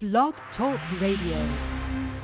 Blog Talk Radio.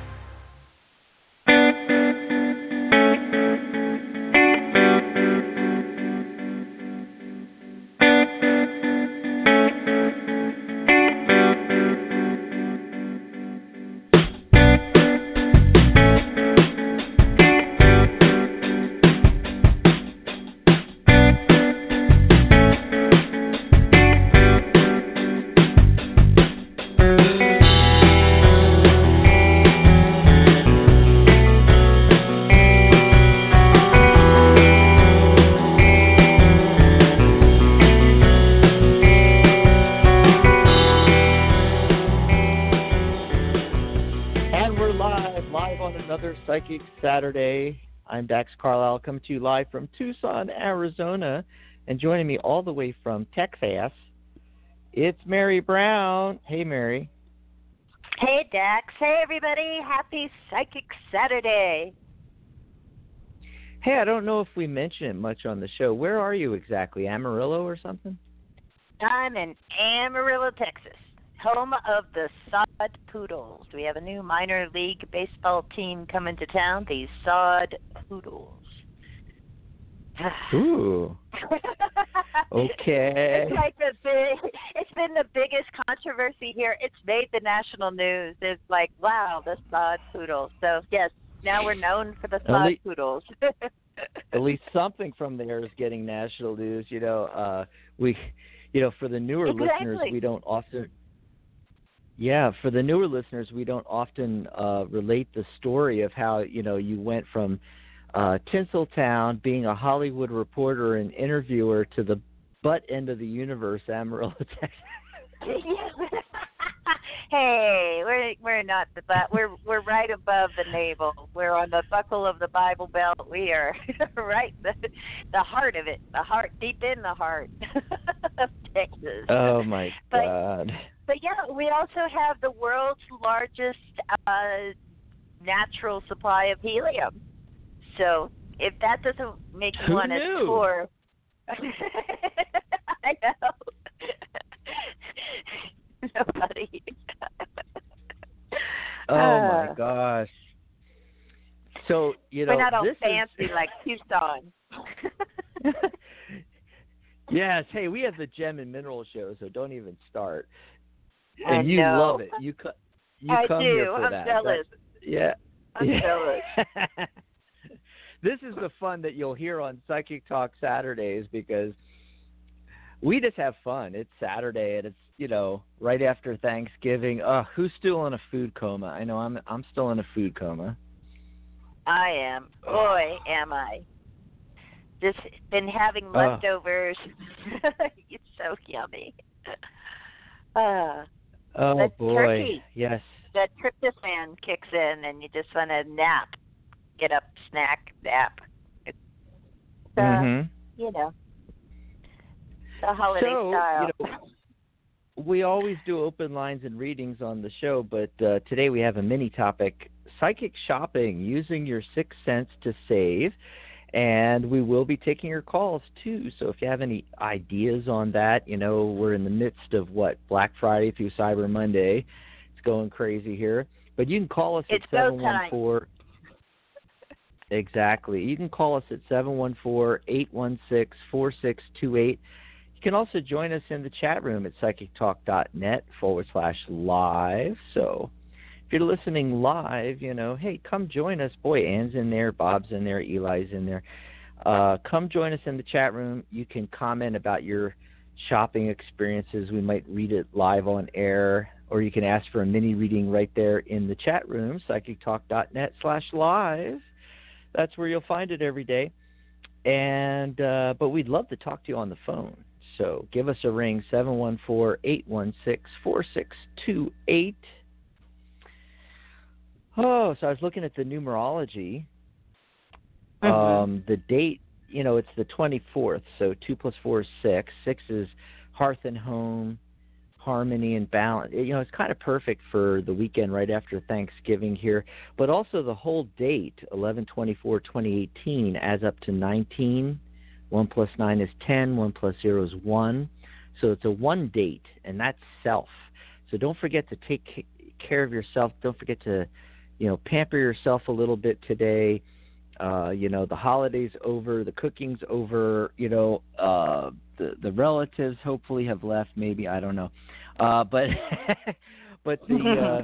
Psychic Saturday. I'm Dax Carlisle, coming to you live from Tucson, Arizona, and joining me all the way from Texas, it's Mary Brown. Hey, Mary. Hey, Dax. Hey, everybody. Happy Psychic Saturday. Hey, I don't know if we mentioned it much on the show. Where are you exactly? Amarillo or something? I'm in Amarillo, Texas, home of the Sod Poodles. We have a new minor league baseball team coming to town, the Sod Poodles. Ooh. Okay. It's been the biggest controversy here. It's made the national news. It's like, wow, the Sod Poodles. So, yes, now we're known for the Sod Poodles. At least something from there is getting national news. For the newer listeners, we don't often... Yeah, for the newer listeners, we don't often relate the story of how, you went from Tinseltown, being a Hollywood reporter and interviewer, to the butt end of the universe, Amarillo, Texas. Hey, we're not the butt. We're right above the navel. We're on the buckle of the Bible Belt. We are right the heart of it, the heart, deep in the heart of Texas. Oh my God. But yeah, we also have the world's largest natural supply of helium. So if that doesn't make you want to tour, I know. Nobody. Oh my gosh. So we're not all fancy like Tucson. Yes. Hey, we have the Gem and Mineral Show, so don't even start. And you love it. You come I do. Here for I'm that. Jealous. I'm jealous. This is the fun that you'll hear on Psychic Talk Saturdays, because we just have fun. It's Saturday, and it's, right after Thanksgiving. Who's still in a food coma? I know I'm still in a food coma. I am. Boy, am I. Just been having leftovers. It's so yummy. Oh boy, turkey, yes. That tryptophan kicks in, and you just want to nap, get up, snack, nap. It's, the holiday style. We always do open lines and readings on the show, but today we have a mini topic: psychic shopping, using your sixth sense to save. And we will be taking your calls, too. So if you have any ideas on that, we're in the midst of, Black Friday through Cyber Monday. It's going crazy here. But you can call us at 714. Exactly. You can call us at 714-816-4628. You can also join us in the chat room at psychictalk.net/live. So if you're listening live, hey, come join us. Boy, Ann's in there, Bob's in there, Eli's in there. Come join us in the chat room. You can comment about your shopping experiences. We might read it live on air, or you can ask for a mini reading right there in the chat room, psychictalk.net/live. That's where you'll find it every day. And but we'd love to talk to you on the phone. So give us a ring, 714-816-4628. Oh, so I was looking at the numerology. The date, it's the 24th, so 2 + 4 is 6. 6 is hearth and home, harmony and balance. It's kind of perfect for the weekend right after Thanksgiving here. But also the whole date, 11/24/2018, adds up to 19. 1 + 9 is 10. 1 + 0 is 1. So it's a 1 date, and that's self. So don't forget to take care of yourself. Don't forget to, pamper yourself a little bit today. The holidays over, the cooking's over, the relatives hopefully have left, maybe, I don't know. But the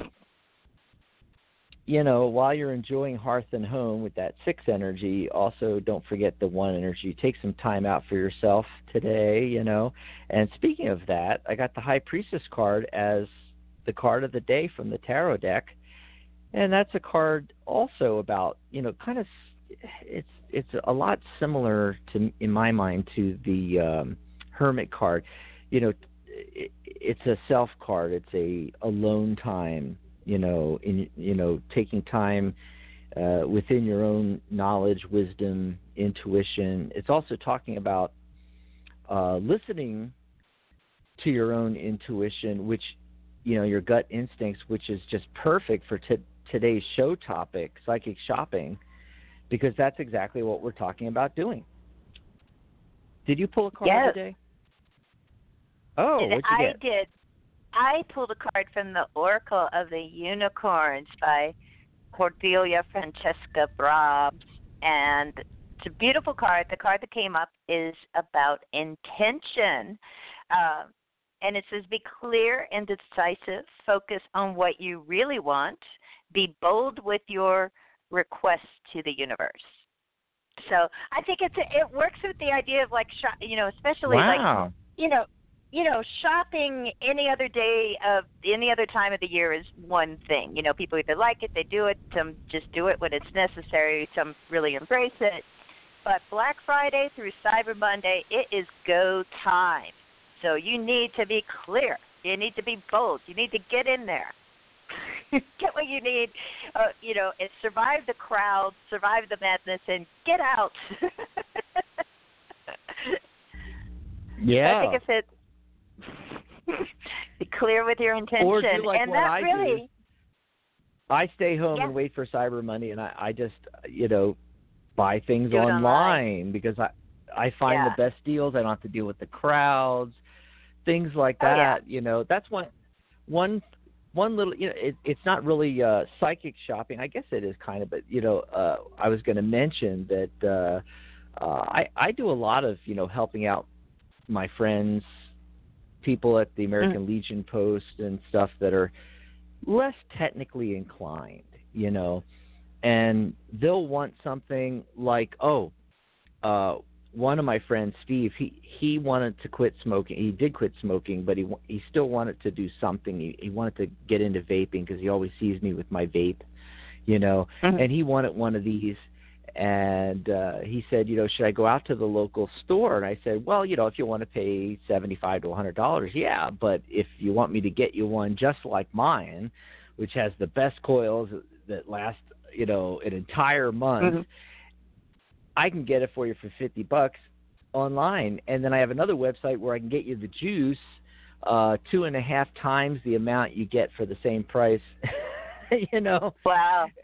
while you're enjoying hearth and home with that 6 energy, also don't forget the 1 energy. Take some time out for yourself today, And speaking of that, I got the High Priestess card as the card of the day from the tarot deck. And that's a card also about, kind of, it's a lot similar to, in my mind, to the Hermit card. It's a self card. It's a alone time. Taking time within your own knowledge, wisdom, intuition. It's also talking about listening to your own intuition, which, your gut instincts, which is just perfect for today's show topic, psychic shopping, because that's exactly what we're talking about doing. Did you pull a card today? Oh, what'd you get? I did. I pulled a card from the Oracle of the Unicorns by Cordelia Francesca Brabs, and it's a beautiful card. The card that came up is about intention, and it says, be clear and decisive, focus on what you really want, be bold with your requests to the universe. So I think it works with the idea of especially wow. shopping any other day of any other time of the year is one thing. People either like it, they do it, some just do it when it's necessary, some really embrace it. But Black Friday through Cyber Monday, it is go time. So you need to be clear. You need to be bold. You need to get in there. Get what you need, and survive the crowd, survive the madness, and get out. Yeah. I think if be clear with your intention. Or do like and what that I really do. I stay home and wait for Cyber Monday, and I just, buy things online because I find the best deals. I don't have to deal with the crowds, things like that. That's one little, it's not really psychic shopping. I guess it is kind of, but, I was going to mention that I do a lot of, helping out my friends, people at the American Legion Post and stuff that are less technically inclined, and they'll want something like, one of my friends, Steve, he wanted to quit smoking. He did quit smoking, but he still wanted to do something. He wanted to get into vaping because he always sees me with my vape, and he wanted one of these. And he said, should I go out to the local store? And I said, well, if you want to pay $75 to $100, yeah. But if you want me to get you one just like mine, which has the best coils that last, an entire month, I can get it for you for $50 online. And then I have another website where I can get you the juice 2.5 times the amount you get for the same price. Wow.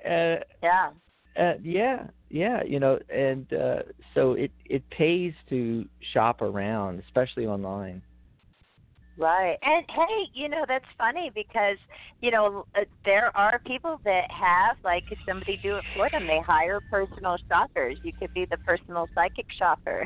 So it pays to shop around, especially online. Right. And hey, that's funny because, there are people that have, could somebody do it for them? They hire personal shoppers. You could be the personal psychic shopper.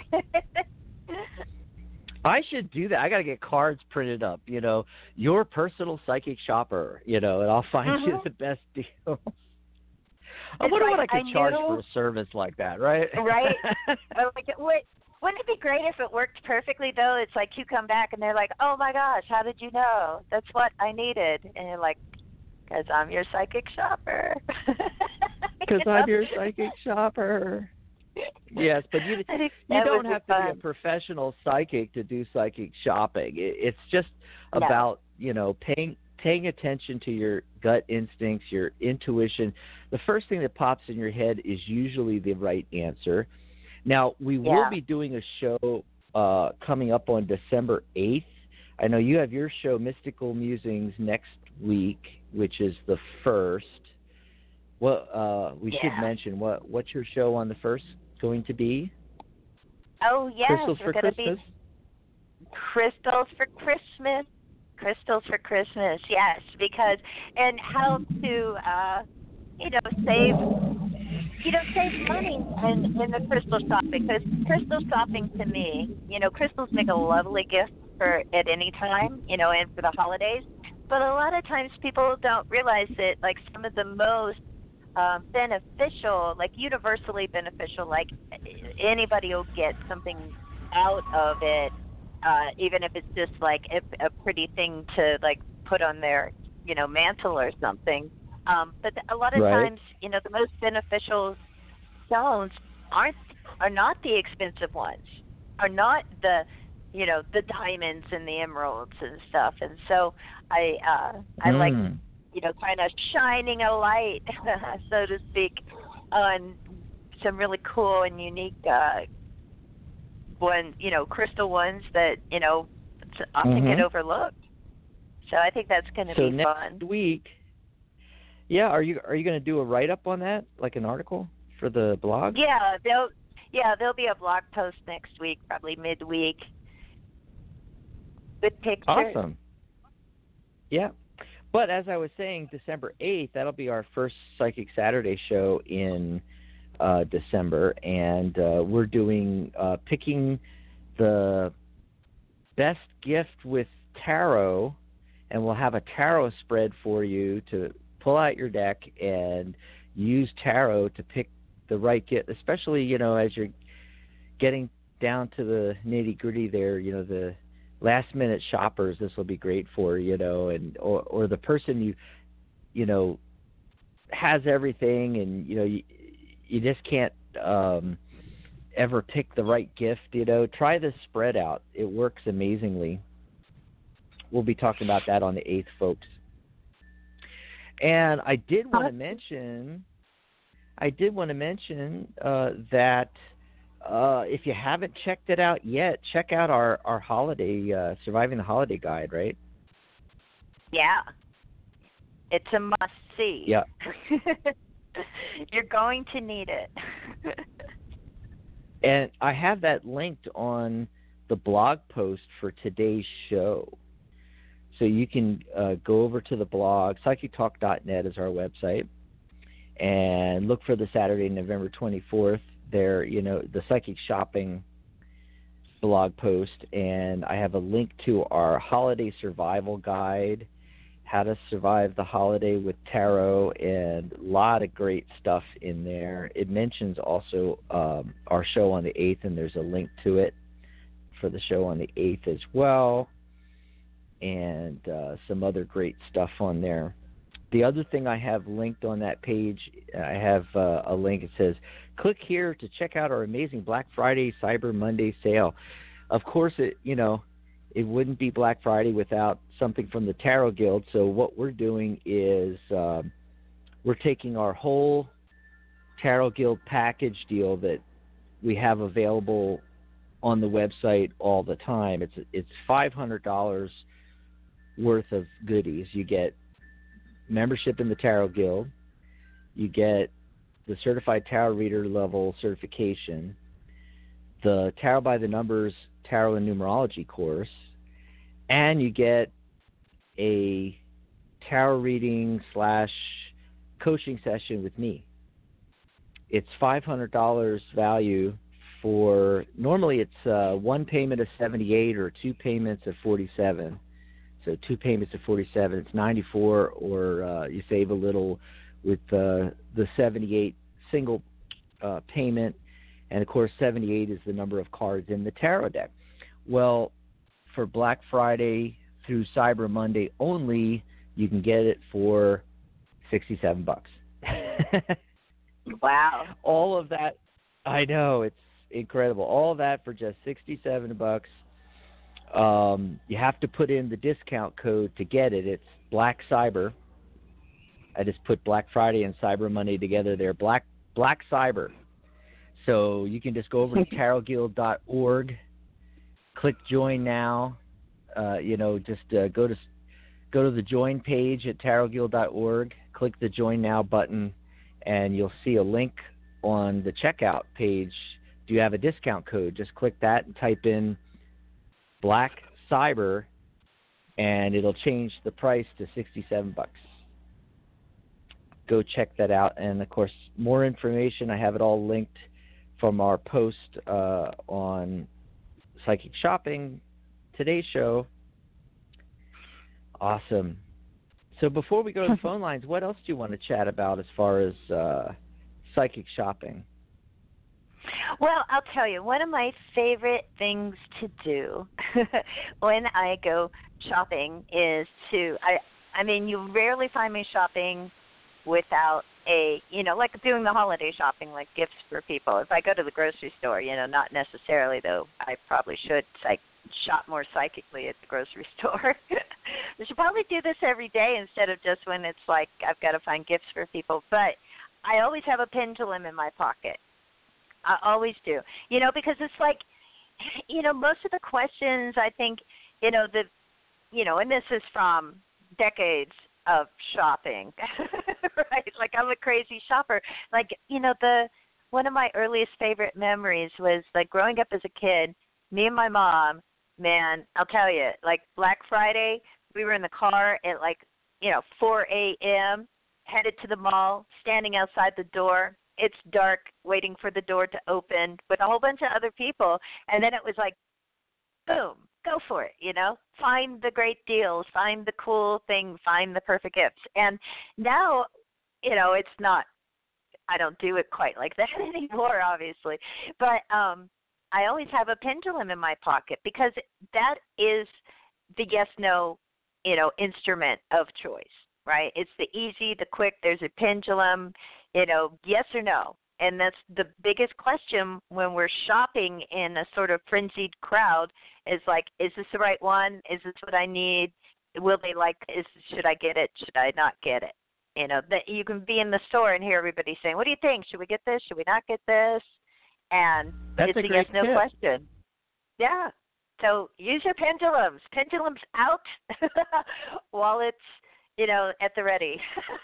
I should do that. I got to get cards printed up, your personal psychic shopper, and I'll find you the best deal. I wonder what I could charge for a service like that, right? Right. Wouldn't it be great if it worked perfectly, though? It's like you come back and they're like, oh, my gosh, how did you know? That's what I needed. And you're like, because I'm your psychic shopper. Because I'm your psychic shopper. Yes, but you don't have to be a professional psychic to do psychic shopping. It's just about, paying attention to your gut instincts, your intuition. The first thing that pops in your head is usually the right answer. Now, we will be doing a show coming up on December 8th. I know you have your show, Mystical Musings, next week, which is the 1st. Well, we should mention, what's your show on the 1st going to be? Oh, yes. Crystals for Christmas? Crystals for Christmas. Crystals for Christmas, yes, because and how to save money in the crystal shopping, because crystal shopping to me, crystals make a lovely gift for at any time, and for the holidays. But a lot of times people don't realize that, like, some of the most beneficial, like universally beneficial, like anybody will get something out of it, even if it's just like a pretty thing to like put on their, mantle or something. But a lot of times, the most beneficial stones are not the expensive ones, are not the the diamonds and the emeralds and stuff. And so I like kind of shining a light, so to speak, on some really cool and unique crystal ones that often get overlooked. So I think that's going to be fun. Next week. Yeah, are you going to do a write-up on that, like an article for the blog? Yeah, there'll be a blog post next week, probably midweek, with pictures. Awesome. Yeah, but as I was saying, December 8th, that'll be our first Psychic Saturday show in December, and we're doing picking the best gift with tarot, and we'll have a tarot spread for you to pull out your deck and use tarot to pick the right gift, especially, as you're getting down to the nitty-gritty there, the last-minute shoppers, this will be great for, and or the person you has everything, and, you just can't ever pick the right gift, Try this spread out. It works amazingly. We'll be talking about that on the 8th, folks. And I did want to mention that if you haven't checked it out yet, check out our holiday, Surviving the Holiday Guide, right? Yeah. It's a must-see. Yeah. You're going to need it. And I have that linked on the blog post for today's show. So you can go over to the blog, psychictalk.net is our website, and look for the Saturday, November 24th there, the Psychic Shopping blog post. And I have a link to our Holiday Survival Guide, How to Survive the Holiday with Tarot, and a lot of great stuff in there. It mentions also our show on the 8th, and there's a link to it for the show on the 8th as well, and some other great stuff on there. The other thing I have linked on that page, I have a link. It says, click here to check out our amazing Black Friday, Cyber Monday sale. Of course, it wouldn't be Black Friday without something from the Tarot Guild. So what we're doing is we're taking our whole Tarot Guild package deal that we have available on the website all the time. It's $500 worth of goodies. You get membership in the Tarot Guild, you get the Certified Tarot Reader level certification, the Tarot by the Numbers Tarot and Numerology course, and you get a tarot reading / coaching session with me. It's $500 value for, normally it's one payment of $78 or two payments of $47. So two payments of $47, it's $94, or you save a little with the $78 single payment. And, of course, 78 is the number of cards in the tarot deck. Well, for Black Friday through Cyber Monday only, you can get it for $67. Wow. All of that, I know, it's incredible. All of that for just $67. You have to put in the discount code to get it. It's Black Cyber. I just put Black Friday and Cyber Monday together there. Black Cyber. So you can just go over to tarotguild.org, click Join Now. Just go to the Join page at tarotguild.org, click the Join Now button, and you'll see a link on the checkout page. Do you have a discount code? Just click that and type in Black Cyber, and it'll change the price to $67. Go check that out. And, of course, more information, I have it all linked from our post on Psychic Shopping, today's show. Awesome. So before we go to the phone lines, what else do you want to chat about as far as Psychic Shopping? Well, I'll tell you, one of my favorite things to do when I go shopping is I mean, you rarely find me shopping without like doing the holiday shopping, like gifts for people. If I go to the grocery store, not necessarily, though I probably should shop more psychically at the grocery store. I should probably do this every day instead of just when it's like I've got to find gifts for people. But I always have a pendulum in my pocket. I always do. Because it's like, most of the questions I think, and this is from decades of shopping, right? Like I'm a crazy shopper. Like, one of my earliest favorite memories was like growing up as a kid, me and my mom, man, I'll tell you, like Black Friday, we were in the car at 4 a.m., headed to the mall, standing outside the door. It's dark, waiting for the door to open with a whole bunch of other people. And then it was like, boom, go for it, Find the great deals, find the cool thing, find the perfect gifts. And now, it's not, I don't do it quite like that anymore, obviously. But I always have a pendulum in my pocket because that is the yes-no, instrument of choice, right? It's the easy, the quick, there's a pendulum, yes or no. And that's the biggest question when we're shopping in a sort of frenzied crowd is like, is this the right one? Is this what I need? Will they should I get it? Should I not get it? That you can be in the store and hear everybody saying, what do you think? Should we get this? Should we not get this? And that's it's a yes, no question. Yeah. So use your pendulums. Pendulums out while it's, at the ready.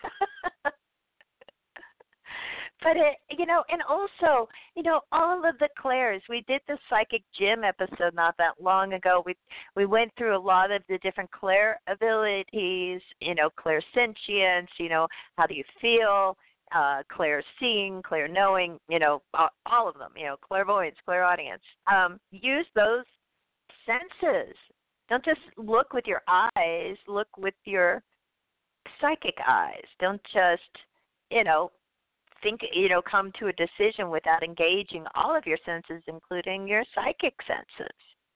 But, and also, all of the clairs. We did the Psychic Gym episode not that long ago. We went through a lot of the different clair abilities, clairsentience, how do you feel, clair seeing, clair knowing, all of them, clairvoyance, clairaudience. Use those senses. Don't just look with your eyes, look with your psychic eyes. Don't just, think, come to a decision without engaging all of your senses, including your psychic senses.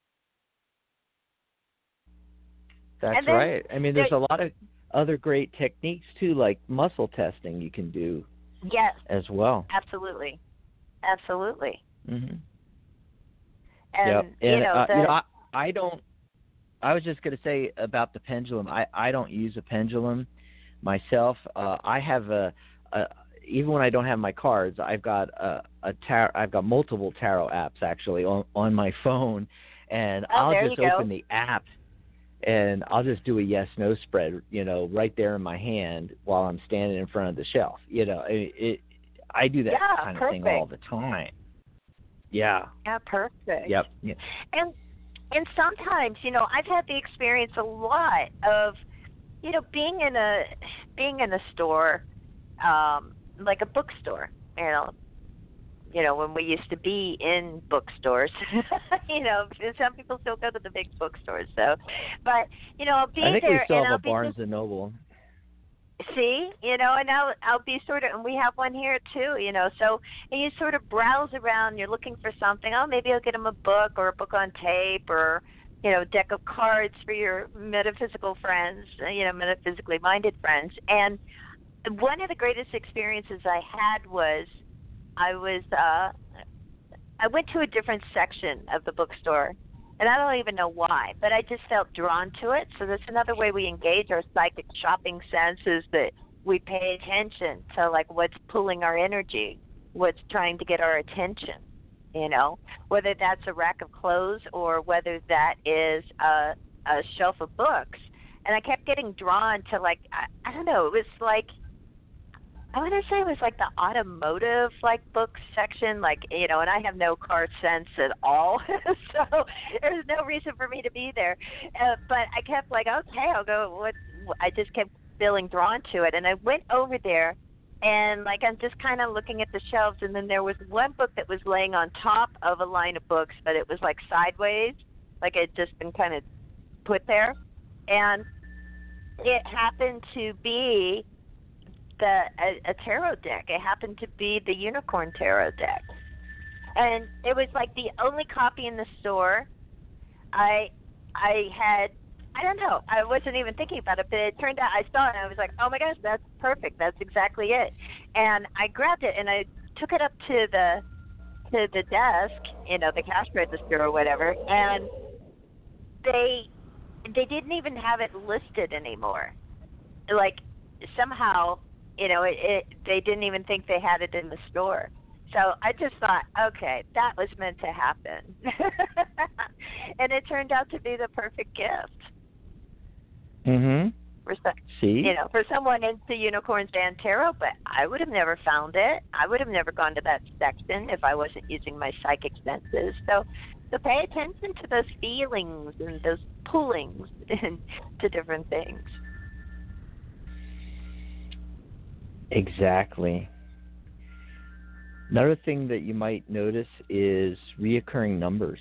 That's right. I mean, there's a lot of other great techniques, too, like muscle testing you can do as well. Absolutely. Absolutely. Mm-hmm. And, I was just going to say about the pendulum, I don't use a pendulum myself. I have even when I don't have my cards, I've got I've got multiple tarot apps actually on my phone, and I'll just open the app and I'll just do a yes/no spread, right there in my hand while I'm standing in front of the shelf. I do that kind of thing all the time. Yeah. Yeah, perfect. Yep. Yeah. And sometimes, I've had the experience a lot of, being in a store. Like a bookstore, when we used to be in bookstores, some people still go to the big bookstores, so, but, being there. I think we still have a Barnes & Noble. See, and I'll be and we have one here too, so, and you sort of browse around, you're looking for something, maybe I'll get them a book or a book on tape or, deck of cards for your metaphysical friends, metaphysically minded friends, and one of the greatest experiences I had was I went to a different section of the bookstore, and I don't even know why, but I just felt drawn to it. So that's another way we engage our psychic shopping sense is that we pay attention to like what's pulling our energy, what's trying to get our attention, whether that's a rack of clothes or whether that is a shelf of books. And I kept getting drawn to I don't know, it was like, I want to say it was like the automotive like book section, like, you know, and I have no car sense at all, so there's no reason for me to be there. But I kept like, okay, I'll go. What? I just kept feeling drawn to it, and I went over there, and like I'm just kind of looking at the shelves, and then there was one book that was laying on top of a line of books, but it was like sideways, like it had just been kind of put there, and it happened to be a tarot deck. It happened to be the Unicorn Tarot deck, and it was like the only copy in the store. I don't know. I wasn't even thinking about it, but it turned out I saw it and I was like, oh my gosh, that's perfect. That's exactly it. And I grabbed it and I took it up to the desk, you know, the cash register or whatever, and they didn't even have it listed anymore. Like somehow, you know, they didn't even think they had it in the store. So I just thought, okay, that was meant to happen. And it turned out to be the perfect gift. Mhm. See? You know, for someone into unicorns and tarot, but I would have never found it. I would have never gone to that section if I wasn't using my psychic senses. So pay attention to those feelings and those pullings to different things. Exactly. Another thing that you might notice is reoccurring numbers.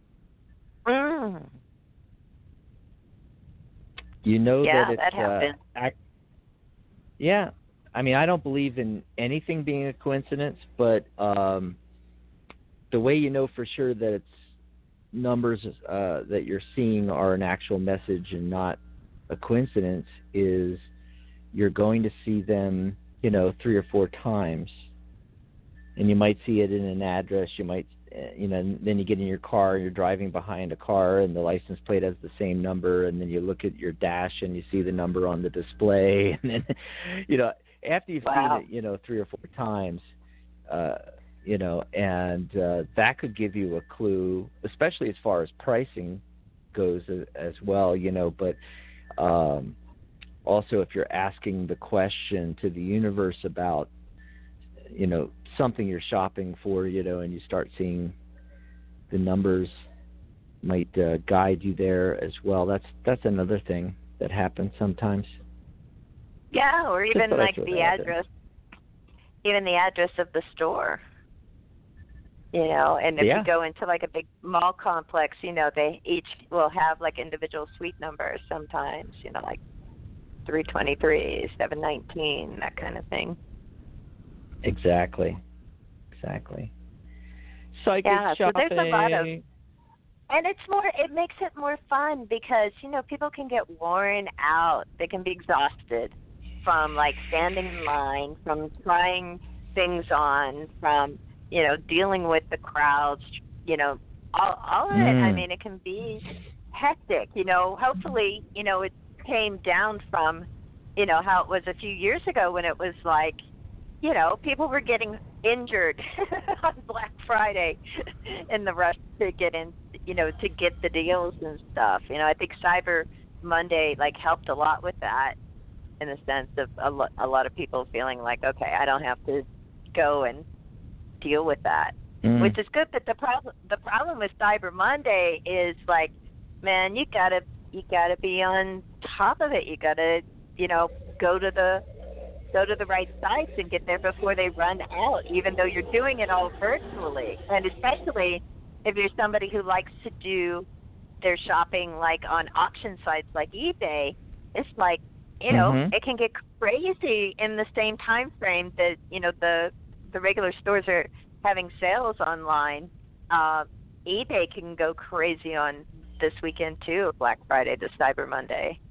You know that it's... that happens. Yeah. I mean, I don't believe in anything being a coincidence, but the way you know for sure that it's numbers that you're seeing are an actual message and not a coincidence is you're going to see them, you know, 3 or 4 times. And you might see it in an address. You might, you know, then you get in your car and you're driving behind a car and the license plate has the same number. And then you look at your dash and you see the number on the display. And then, you know, after you've seen it, you know, 3 or 4 times, you know, and that could give you a clue, especially as far as pricing goes as well, you know, but also if you're asking the question to the universe about, you know, something you're shopping for, you know, and you start seeing the numbers might guide you there as well. That's another thing that happens sometimes. Yeah, or even like the address, even the address of the store. You know, and if you go into like a big mall complex, you know, they each will have like individual suite numbers sometimes, you know, like 323, 719, that kind of thing. Exactly. Psychic shopping. So there's a lot of, and it makes it more fun because, you know, people can get worn out. They can be exhausted from like standing in line, from trying things on, from, you know, dealing with the crowds, you know, all of it. I mean, it can be hectic, you know. Hopefully, you know, it came down from, you know, how it was a few years ago when it was like, you know, people were getting injured on Black Friday in the rush to get in, you know, to get the deals and stuff. You know, I think Cyber Monday, like, helped a lot with that in the sense of a lot of people feeling like, okay, I don't have to go and deal with that, which is good. But the problem with Cyber Monday is, like, man, you gotta be on top of it. You gotta, you know, go to the right sites and get there before they run out, even though you're doing it all virtually. And especially if you're somebody who likes to do their shopping like on auction sites like eBay, it's like, you know, it can get crazy in the same time frame that, you know, the regular stores are having sales online. eBay can go crazy on this weekend too, Black Friday to Cyber Monday.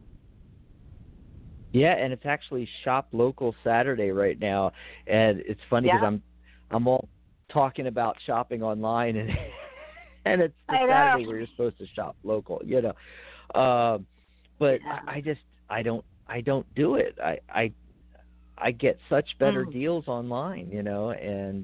Yeah, and it's actually Shop Local Saturday right now, and it's funny because I'm all talking about shopping online, and it's the Saturday where you're supposed to shop local, you know. But I don't do it. I get such better deals online, you know, and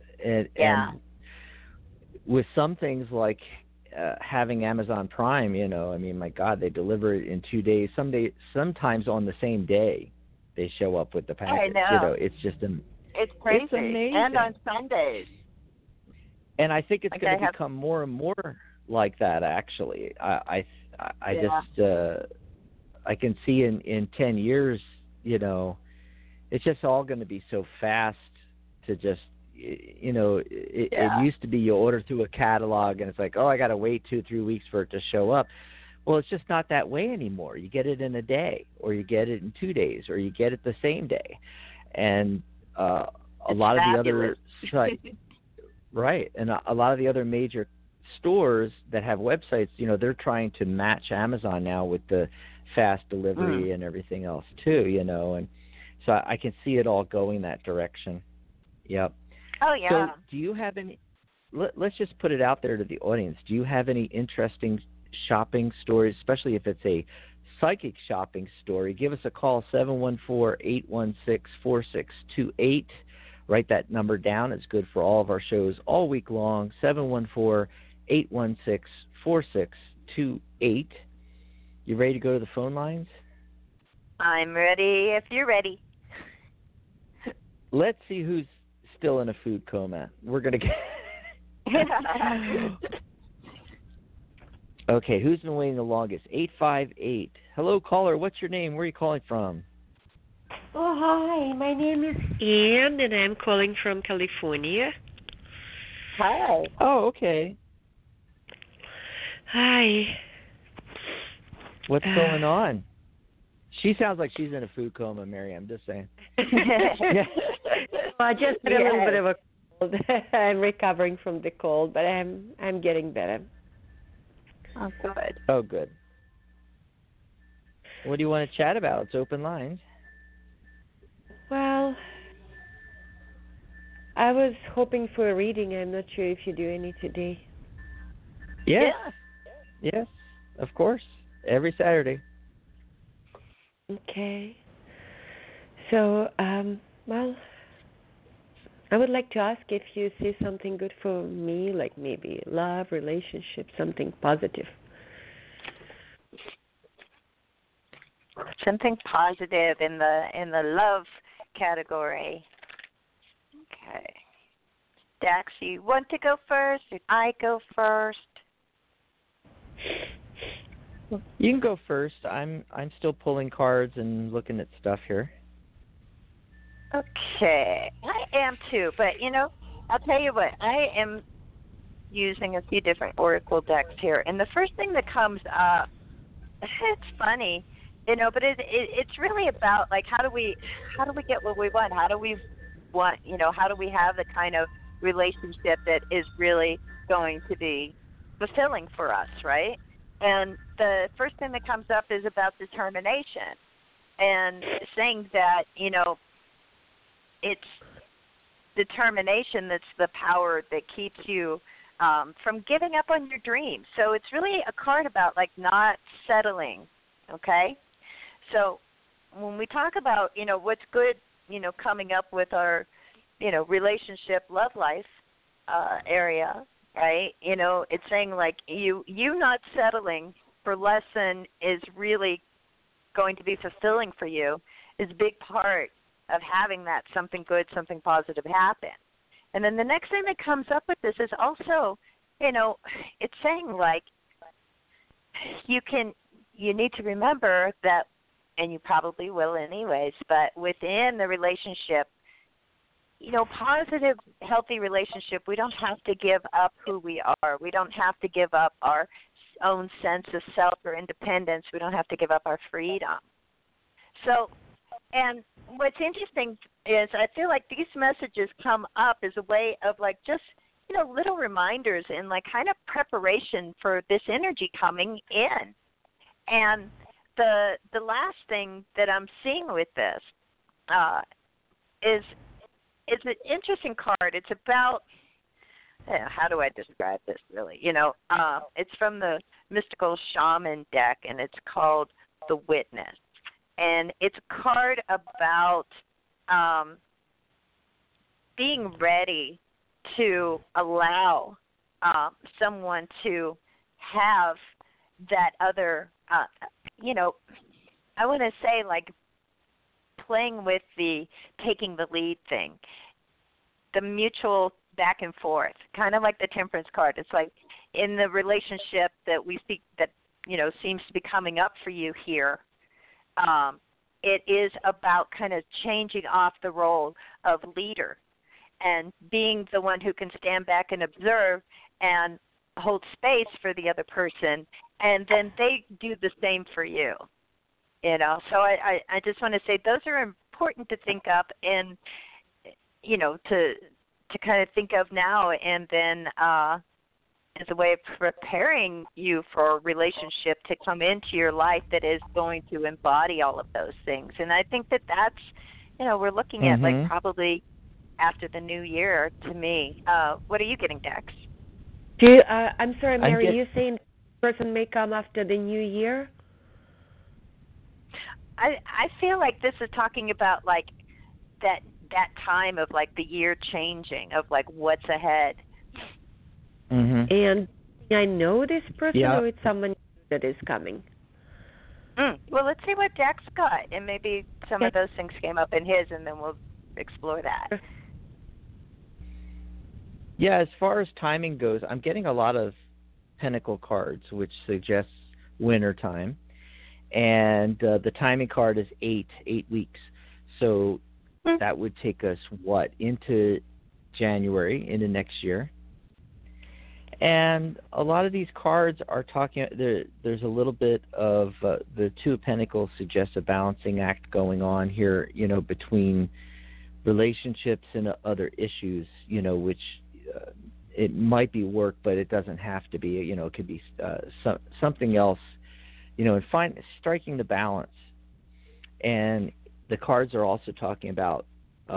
with some things like having Amazon Prime, you know, I mean, my God, they deliver it in 2 days, sometimes on the same day, they show up with the package. I know. You know, it's just it's crazy. It's amazing. And on Sundays. And I think it's Like going to become more and more like that. Actually, I just I can see in 10 years, you know, it's just all going to be so fast to just, you know, it used to be you order through a catalog and it's like, oh, I got to wait 2-3 weeks for it to show up. Well, it's just not that way anymore. You get it in a day, or you get it in 2 days, or you get it the same day. And a lot of the other sites, right, and a lot of the other major stores that have websites, you know, they're trying to match Amazon now with the fast delivery and everything else too, you know, and so I can see it all going that direction. Yep. Oh, yeah. So do you have any, let's just put it out there to the audience, do you have any interesting shopping stories, especially if it's a psychic shopping story? Give us a call, 714-816-4628. Write that number down. It's good for all of our shows all week long, 714-816-4628. You ready to go to the phone lines? I'm ready if you're ready. Let's see who's still in a food coma. We're going to get... Okay, who's been waiting the longest? 858. Hello, caller. What's your name? Where are you calling from? Oh, hi. My name is Anne, and I'm calling from California. Hi. Oh, okay. Hi. What's going on? She sounds like she's in a food coma, Mary. I'm just saying. Well, I just had a little bit of a cold. I'm recovering from the cold, but I'm getting better. Oh, good. Oh, good. What do you want to chat about? It's open lines. Well, I was hoping for a reading. I'm not sure if you do any today. Yes. Yes, of course. Every Saturday. Okay. So, well, I would like to ask if you see something good for me, like maybe love, relationship, something positive. Something positive in the love category. Okay. Dax, you want to go first? Did I go first? You can go first. I'm still pulling cards and looking at stuff here. Okay, I am too, but you know, I'll tell you what, I am using a few different oracle decks here, and the first thing that comes up, it's funny, you know, but it's really about like how do we get what we want? How do we want, you know, how do we have the kind of relationship that is really going to be fulfilling for us, right? And the first thing that comes up is about determination and saying that, you know, it's determination that's the power that keeps you from giving up on your dreams. So it's really a card about like not settling, okay? So when we talk about, you know, what's good, you know, coming up with our, you know, relationship, love life area, right? You know, it's saying like you not settling for less than is really going to be fulfilling for you is a big part of having that something good, something positive happen. And then the next thing that comes up with this is also, you know, it's saying like you need to remember that, and you probably will anyways, but within the relationship, you know, positive, healthy relationship, we don't have to give up who we are. We don't have to give up our own sense of self or independence. We don't have to give up our freedom. So, and what's interesting is I feel like these messages come up as a way of like just, you know, little reminders and like kind of preparation for this energy coming in. And the last thing that I'm seeing with this is it's an interesting card. It's about, how do I describe this really? You know, it's from the Mystical Shaman deck, and it's called The Witness. And it's a card about being ready to allow someone to have that other, you know, I want to say like playing with the taking the lead thing, the mutual back and forth, kind of like the Temperance card. It's like in the relationship that we speak that, seems to be coming up for you here, it is about kind of changing off the role of leader and being the one who can stand back and observe and hold space for the other person, and then they do the same for you. So I just want to say those are important to think up and, to kind of think of now, and then as a way of preparing you for a relationship to come into your life that is going to embody all of those things. And I think that's, we're looking at like probably after the new year to me. What are you getting, Dex? I'm sorry, Mary, you saying the person may come after the new year? I feel like this is talking about like that time of like the year changing, of like what's ahead. Mm-hmm. And I know this person, or it's someone that is coming? Well, let's see what Dex got, and maybe some of those things came up in his, and then we'll explore that. Yeah, as far as timing goes, I'm getting a lot of Pentacle cards, which suggests winter time. And the timing card is 8 weeks. So that would take us, into January, into next year. And a lot of these cards are talking, there's a little bit of, the Two of Pentacles suggests a balancing act going on here, between relationships and other issues, which it might be work, but it doesn't have to be, it could be something else, and striking the balance. And the cards are also talking about,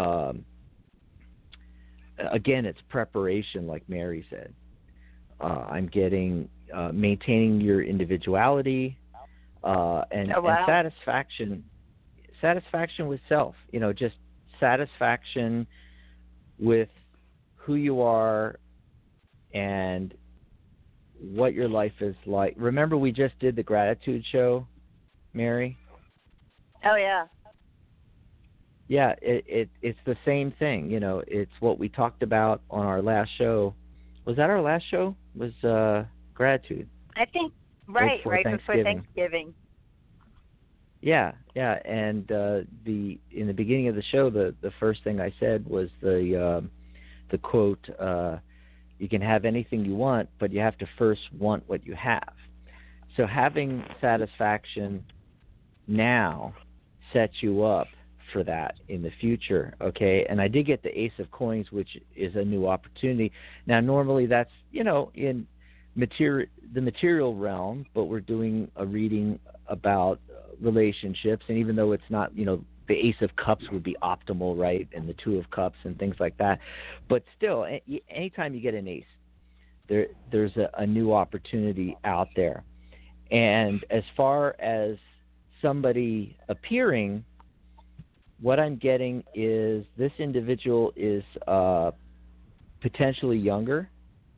again, it's preparation, like Mary said. I'm getting maintaining your individuality and satisfaction with self. Just satisfaction with who you are and what your life is like. Remember, we just did the gratitude show, Mary? Oh, yeah. Yeah, it's the same thing. It's what we talked about on our last show. Was that our last show? Was gratitude? I think right before Thanksgiving. Yeah, and in the beginning of the show, the first thing I said was the quote, "You can have anything you want, but you have to first want what you have." So having satisfaction now sets you up for that in the future, okay? And I did get the Ace of Coins, which is a new opportunity. Now, normally that's, in the material realm, but we're doing a reading about relationships, and even though it's not, the Ace of Cups would be optimal, right, and the Two of Cups and things like that, but still, anytime you get an ace, there's a new opportunity out there. And as far as somebody appearing, what I'm getting is this individual is potentially younger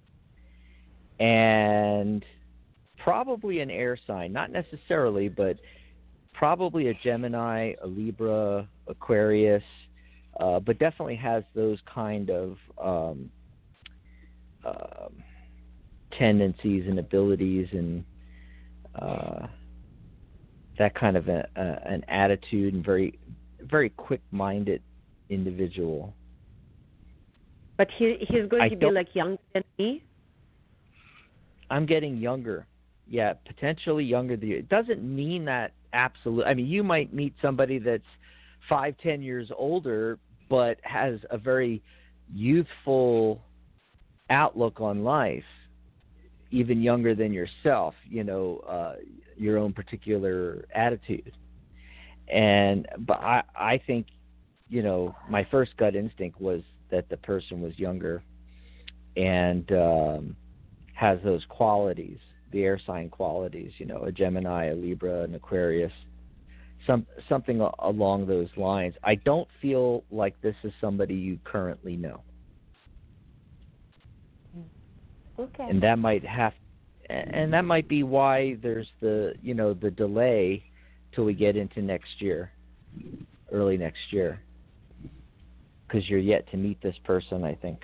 and probably an air sign, not necessarily, but probably a Gemini, a Libra, Aquarius, but definitely has those kind of tendencies and abilities and that kind of an attitude, and very, very quick-minded individual. But he's going to be like younger than me? I'm getting younger. Yeah, potentially younger than you. It doesn't mean that absolutely. I mean, you might meet somebody that's 5-10 years older, but has a very youthful outlook on life, even younger than yourself, your own particular attitude. But I think, my first gut instinct was that the person was younger and has those qualities, the air sign qualities, a Gemini, a Libra, an Aquarius, something along those lines. I don't feel like this is somebody you currently know. Okay. And that might be why there's the delay till we get into next year. early next year, because you're yet to meet this person, I think.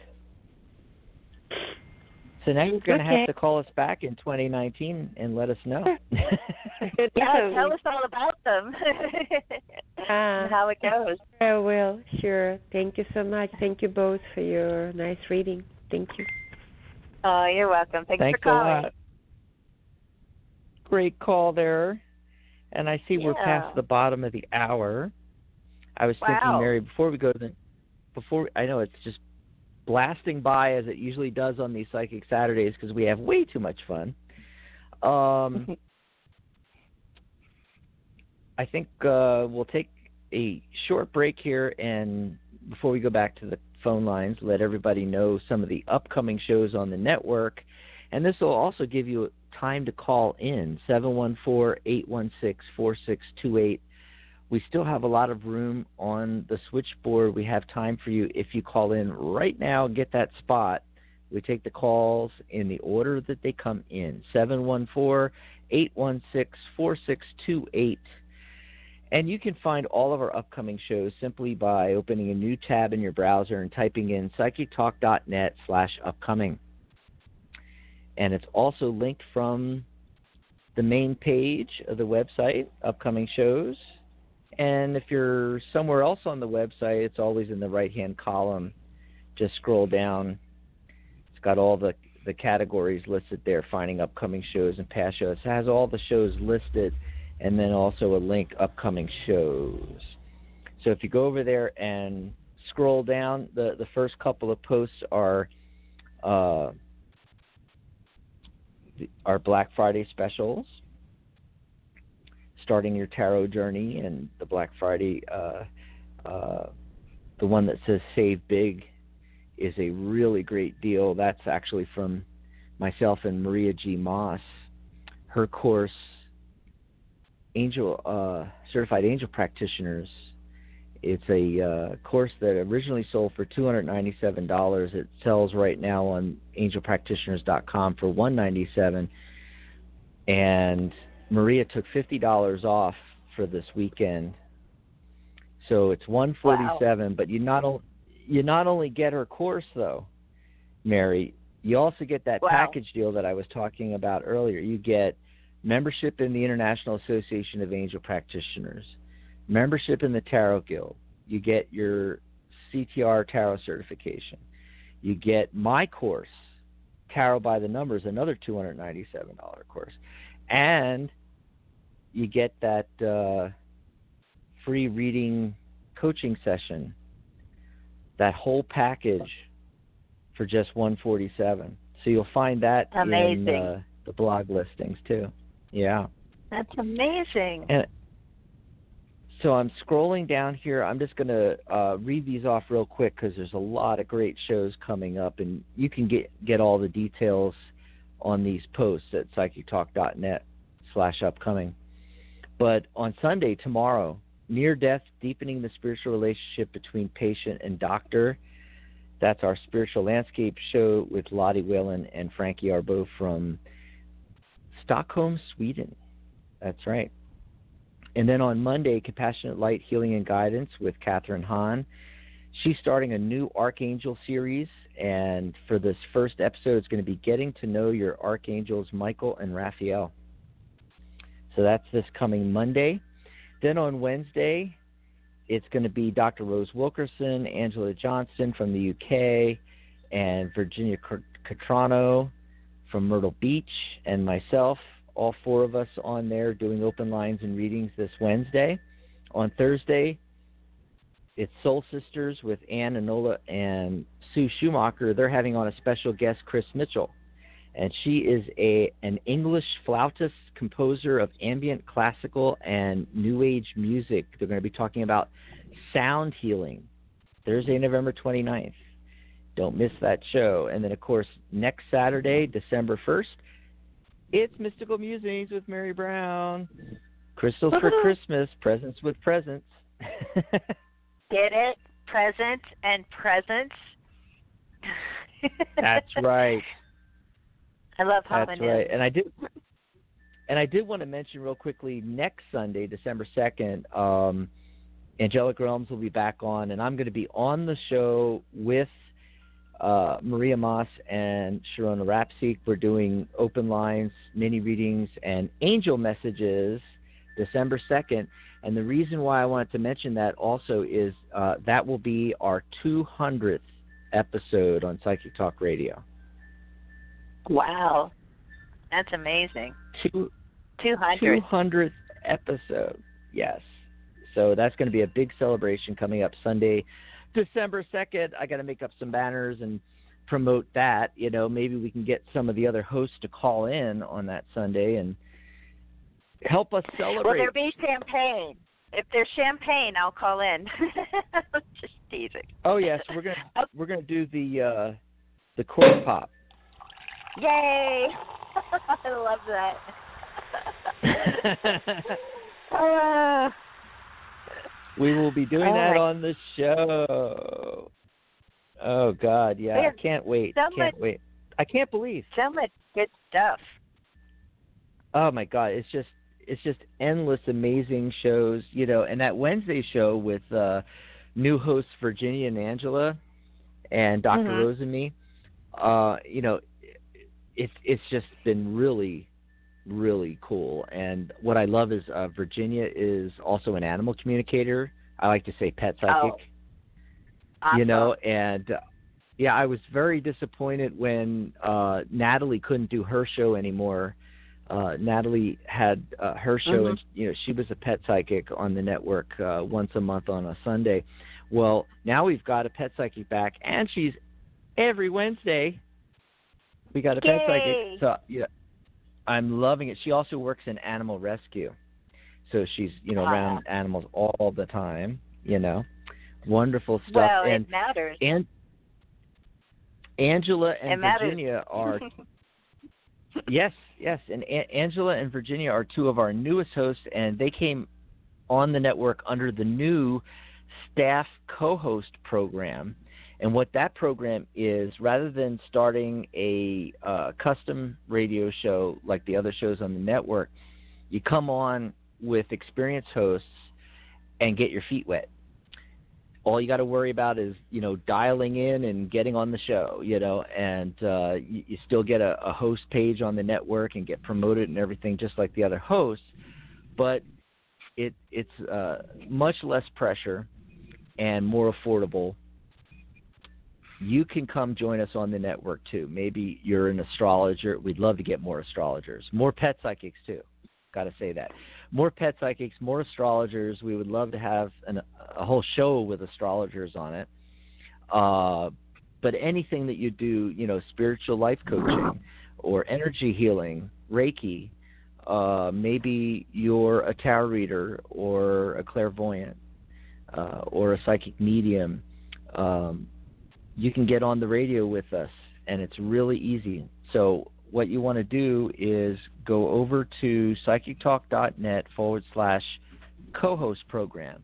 So now you're going to have to call us back in 2019 and let us know. Yeah, tell us all about them and how it goes. I will, sure. Thank you so much. Thank you both for your nice reading. Thank you. Oh, you're welcome. Thanks for calling. A lot. Great call there. And I see we're past the bottom of the hour. I was thinking, Mary, before we go to I know it's just blasting by as it usually does on these Psychic Saturdays because we have way too much fun. I think we'll take a short break here, and before we go back to the phone lines, let everybody know some of the upcoming shows on the network. And this will also give you time to call in, 714-816-4628. We still have a lot of room on the switchboard. We have time for you if you call in right now, get that spot. We take the calls in the order that they come in, 714-816-4628. And you can find all of our upcoming shows simply by opening a new tab in your browser and typing in psychictalk.net/upcoming. And it's also linked from the main page of the website, upcoming shows. And if you're somewhere else on the website, it's always in the right-hand column. Just scroll down. It's got all the categories listed there, finding upcoming shows and past shows. It has all the shows listed, and then also a link, upcoming shows. So if you go over there and scroll down, the first couple of posts are our Black Friday specials, starting your tarot journey, and the Black Friday, the one that says Save Big is a really great deal. That's actually from myself and Maria G. Moss. Her course, Certified Angel Practitioners. It's a course that originally sold for $297. It sells right now on angelpractitioners.com for $197. And Maria took $50 off for this weekend, so it's $147. But you not only get her course though, Mary. You also get that package deal that I was talking about earlier. You get membership in the International Association of Angel Practitioners, membership in the Tarot Guild. You get your CTR Tarot certification. You get my course, Tarot by the Numbers, another $297 course. And you get that free reading coaching session, that whole package for just $147. So you'll find that in the blog listings too. Yeah. That's amazing. And so I'm scrolling down here. I'm just going to read these off real quick because there's a lot of great shows coming up, and you can get all the details on these posts at psychictalk.net/upcoming. But on Sunday, tomorrow, Near Death, Deepening the Spiritual Relationship Between Patient and Doctor. That's our Spiritual Landscape show with Lottie Whalen and Frankie Arbo from Stockholm, Sweden. That's right. And then on Monday, Compassionate Light, Healing and Guidance with Catherine Hahn. She's starting a new Archangel series, and for this first episode, it's going to be Getting to Know Your Archangels, Michael and Raphael. So that's this coming Monday. Then on Wednesday, it's going to be Dr. Rose Wilkerson, Angela Johnston from the UK, and Virginia Catrano from Myrtle Beach, and myself, all four of us on there doing open lines and readings this Wednesday. On Thursday, it's Soul Sisters with Ann Enola and Sue Schumacher. They're having on a special guest, Chris Mitchell. And she is an English flautist, composer of ambient, classical, and New Age music. They're going to be talking about sound healing, Thursday, November 29th. Don't miss that show. And then, of course, next Saturday, December 1st, it's Mystical Musings with Mary Brown. Crystals for Christmas, presents with presents. Get it? Present and presents. That's right. I love hopping in. That's right. And I did want to mention real quickly, next Sunday, December 2nd, Angelic Realms will be back on, and I'm going to be on the show with Maria Moss and Sharona Rapsik. We're doing open lines, mini readings, and angel messages December 2nd. And the reason why I wanted to mention that also is that will be our 200th episode on Psychic Talk Radio. Wow. That's amazing. 200th episode, yes. So that's going to be a big celebration coming up Sunday, December 2nd. I got to make up some banners and promote that. You know, maybe we can get some of the other hosts to call in on that Sunday and help us celebrate. Will there be champagne? If there's champagne, I'll call in. Just teasing. Oh yes, we're gonna do the cork pop. Yay! I love that. We will be doing that on the show. Oh God, yeah! I can't wait. Can't wait. I can't believe so much good stuff. Oh my God, it's just endless, amazing shows, you know. And that Wednesday show with new hosts Virginia and Angela and Dr. Rosamy, you know, it's just been really, really cool. And what I love is Virginia is also an animal communicator. I like to say pet psychic. Oh. Awesome. You know, and yeah, I was very disappointed when Natalie couldn't do her show anymore. Natalie had her show, and you know, she was a pet psychic on the network once a month on a Sunday. Well, now we've got a pet psychic back, and she's every Wednesday. We got a pet psychic, so yeah, I'm loving it. She also works in animal rescue, so she's around animals all the time. You know, wonderful stuff. Well, and it matters. And Angela and Virginia are. Yes, and Angela and Virginia are two of our newest hosts, and they came on the network under the new staff co-host program. And what that program is, rather than starting a custom radio show like the other shows on the network, you come on with experienced hosts and get your feet wet. All you got to worry about is, dialing in and getting on the show, and you still get a host page on the network and get promoted and everything just like the other hosts. But it's much less pressure and more affordable. You can come join us on the network too. Maybe you're an astrologer. We'd love to get more astrologers, more pet psychics too. Got to say that. More pet psychics, more astrologers. We would love to have a whole show with astrologers on it. But anything that you do, spiritual life coaching or energy healing, Reiki, maybe you're a tarot reader or a clairvoyant or a psychic medium, you can get on the radio with us, and it's really easy. So what you want to do is go over to psychictalk.net/co-host program.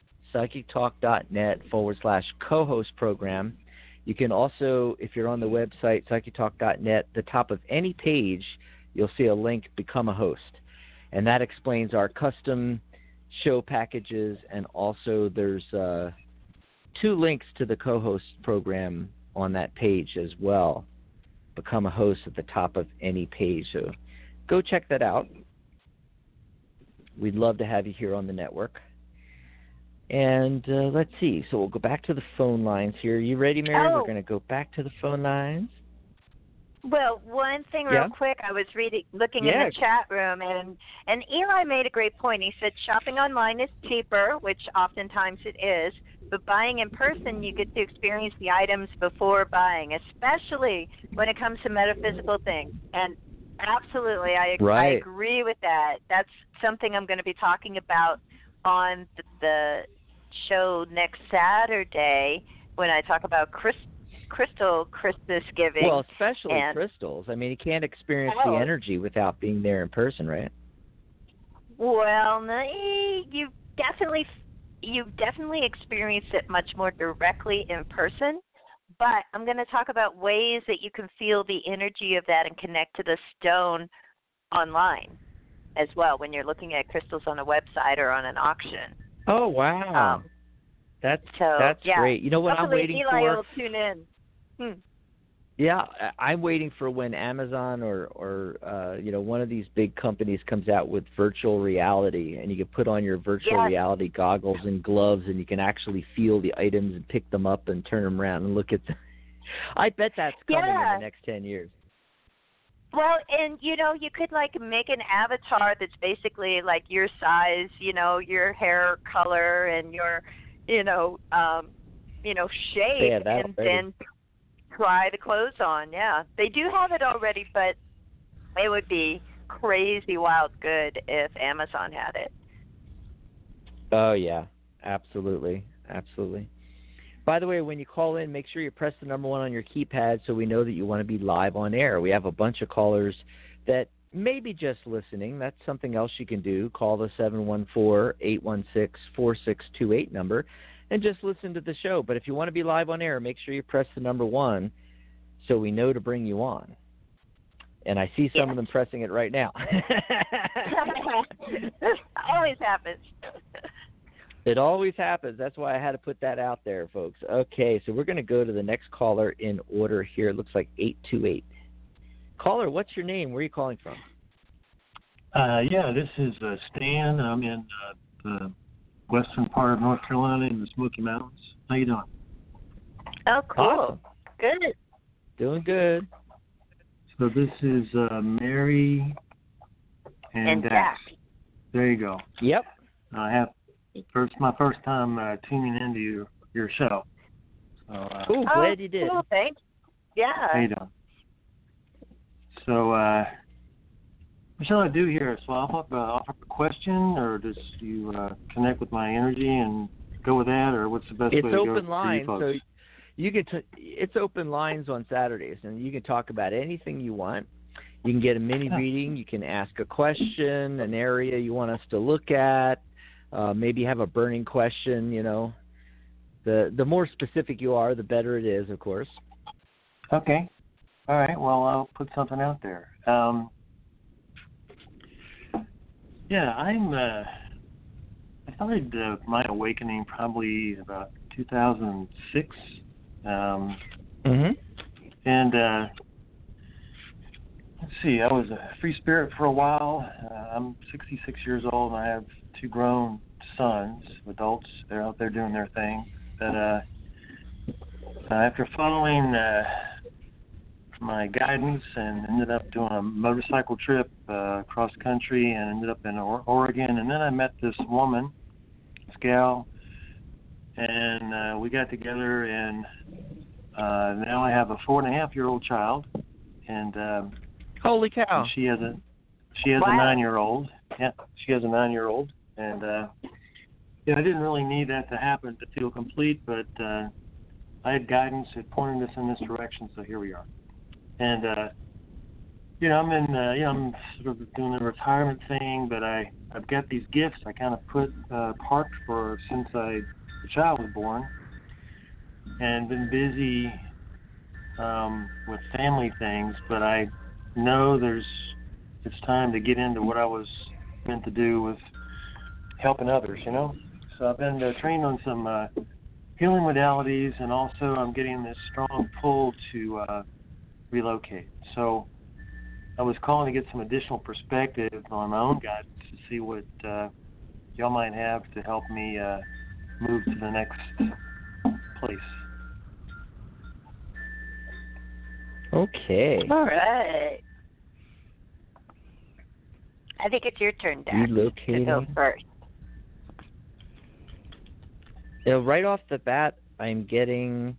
psychictalk.net/co-host program. You can also, if you're on the website, psychictalk.net, the top of any page, you'll see a link, Become a Host. And that explains our custom show packages, and also there's 2 links to the co-host program on that page as well. Become a host at the top of any page. So go check that out. We'd love to have you here on the network. And let's see. So we'll go back to the phone lines here. You ready, Mary? We're going to go back to the phone lines. Well, one thing real quick, I was looking in the chat room, and Eli made a great point. He said shopping online is cheaper, which oftentimes it is, but buying in person, you get to experience the items before buying, especially when it comes to metaphysical things. And absolutely, I agree with that. That's something I'm going to be talking about on the show next Saturday when I talk about crystal Christmas giving. Well, especially crystals. I mean, you can't experience the energy without being there in person, right? Well, you definitely experience it much more directly in person. But I'm going to talk about ways that you can feel the energy of that and connect to the stone online as well when you're looking at crystals on a website or on an auction. Oh wow, that's great. You know what hopefully I'm waiting Eli for? will tune in. Yeah, I'm waiting for when Amazon or one of these big companies comes out with virtual reality, and you can put on your virtual reality goggles and gloves, and you can actually feel the items and pick them up and turn them around and look at them. I bet that's coming in the next 10 years. Well, and you could make an avatar that's basically like your size, your hair color and your, shape, and then try the clothes on. Yeah, they do have it already, but it would be crazy wild good if Amazon had it. Oh yeah, absolutely. By the way, when you call in, make sure you press the number 1 on your keypad so we know that you want to be live on air. We have a bunch of callers that may be just listening. That's something else you can do. Call the 714-816-4628 number and just listen to the show. But if you want to be live on air, make sure you press the number 1 so we know to bring you on. And I see some of them pressing it right now. Always happens. It always happens. That's why I had to put that out there, folks. Okay, so we're going to go to the next caller in order here. It looks like 828. Caller, what's your name? Where are you calling from? This is Stan. I'm in the western part of North Carolina in the Smoky Mountains. How you doing? Oh, cool. Awesome. Good. Doing good. So this is Mary and Dax. There you go. Yep. My first time tuning into your show. So, glad you did. Cool, thanks. Yeah. How you doing? So, what shall I do here? So I'll offer up a question, or just you connect with my energy and go with that, or what's the best way to go? It's open lines, so you can. It's open lines on Saturdays, and you can talk about anything you want. You can get a mini reading. You can ask a question, an area you want us to look at. Maybe have a burning question. The more specific you are, the better it is, of course. Okay. All right. Well, I'll put something out there. I started my awakening probably about 2006. And let's see, I was a free spirit for a while. I'm 66 years old, and I have 2 grown sons, adults. They're out there doing their thing. But after following my guidance and ended up doing a motorcycle trip across country and ended up in Oregon, and then I met this woman, this gal, and we got together, and now I have a 4.5-year-old child, and holy cow! And she has a 9-year-old. Yeah, she has a 9-year-old, and I didn't really need that to happen to feel complete, but I had guidance. It pointed us in this direction, so here we are. And I'm sort of doing a retirement thing, but I've got these gifts I kind of put parked for since the child was born, and been busy with family things. But I know it's time to get into what I was meant to do with helping others. So I've been trained on some healing modalities, and also I'm getting this strong pull to relocate. So I was calling to get some additional perspective on my own guidance to see what y'all might have to help me move to the next place. Okay. All right. I think it's your turn, Dax, to go first. Right off the bat, I'm getting,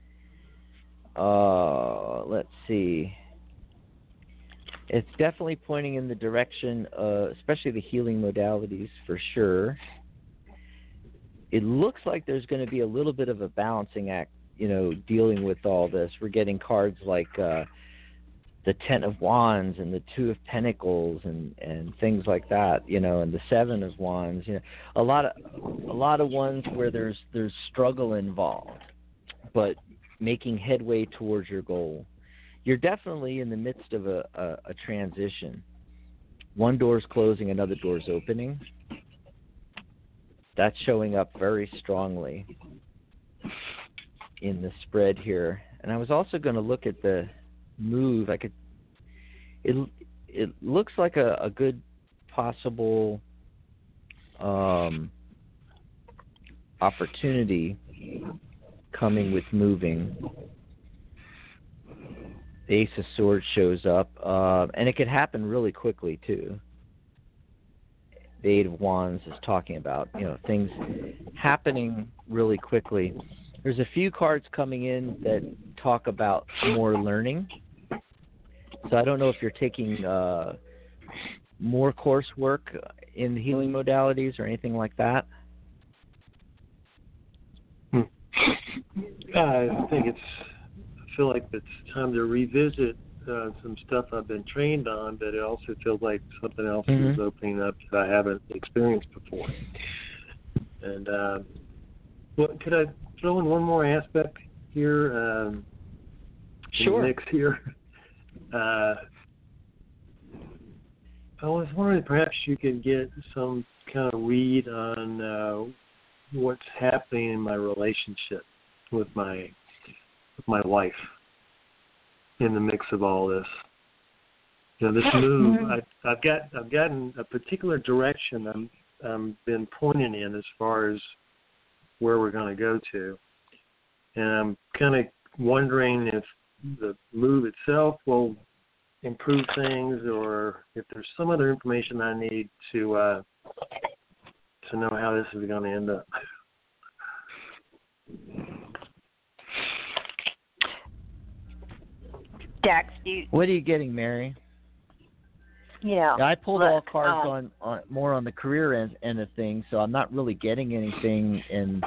let's see. It's definitely pointing in the direction, especially the healing modalities, for sure. It looks like there's going to be a little bit of a balancing act, dealing with all this. We're getting cards like the Ten of Wands and the Two of Pentacles and things like that, and the Seven of Wands. A lot of ones where there's struggle involved, but making headway towards your goal. You're definitely in the midst of a transition. One door's closing, another door's opening. That's showing up very strongly in the spread here. And I was also going to look at the move. It looks like a good possible opportunity coming with moving. The Ace of Swords shows up, and it could happen really quickly too. The Eight of Wands is talking about, things happening really quickly. There's a few cards coming in that talk about more learning. So I don't know if you're taking more coursework in healing modalities or anything like that. I feel like it's time to revisit some stuff I've been trained on, but it also feels like something else is opening up that I haven't experienced before. And could I throw in one more aspect here? Sure. In the mix here. I was wondering perhaps you could get some kind of read on what's happening in my relationship with my wife in the mix of all this. This move, I've gotten a particular direction I'm been pointing in as far as where we're going to go to, and I'm kind of wondering if the move itself will improve things, or if there's some other information I need to know how this is going to end up. Dax, what are you getting, Mary? Yeah, I pulled all cards on more on the career end of things, so I'm not really getting anything. And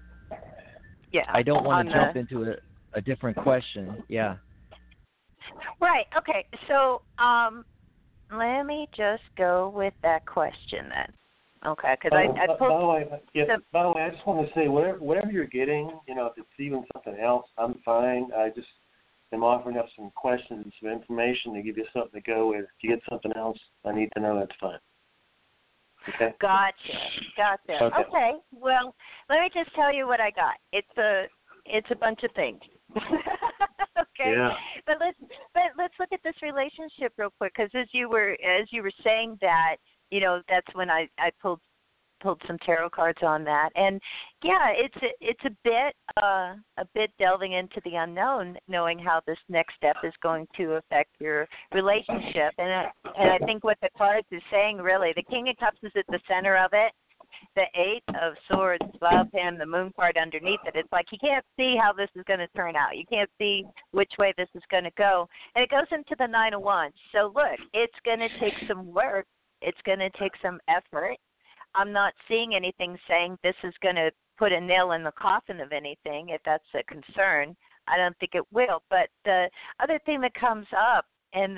I don't want to jump into a different question. Yeah. Right. Okay. So let me just go with that question then. Okay. Because I pulled. By the way, I just want to say whatever you're getting, if it's even something else, I'm fine. I just am offering up some questions and some information to give you something to go with. If you get something else I need to know, that's fine. Okay. Gotcha. Okay. Well, let me just tell you what I got. It's a bunch of things. Okay. Yeah. But let's look at this relationship real quick, because as you were saying that, that's when I pulled some tarot cards on that, and yeah, it's a bit delving into the unknown, knowing how this next step is going to affect your relationship, and I think what the cards is saying, really, the King of Cups is at the center of it. The Eight of Swords above him, the Moon card underneath it. It's like he can't see how this is going to turn out. You can't see which way this is going to go. And it goes into the Nine of Wands. So look, it's going to take some work. It's going to take some effort. I'm not seeing anything saying this is going to put a nail in the coffin of anything, if that's a concern. I don't think it will. But the other thing that comes up, and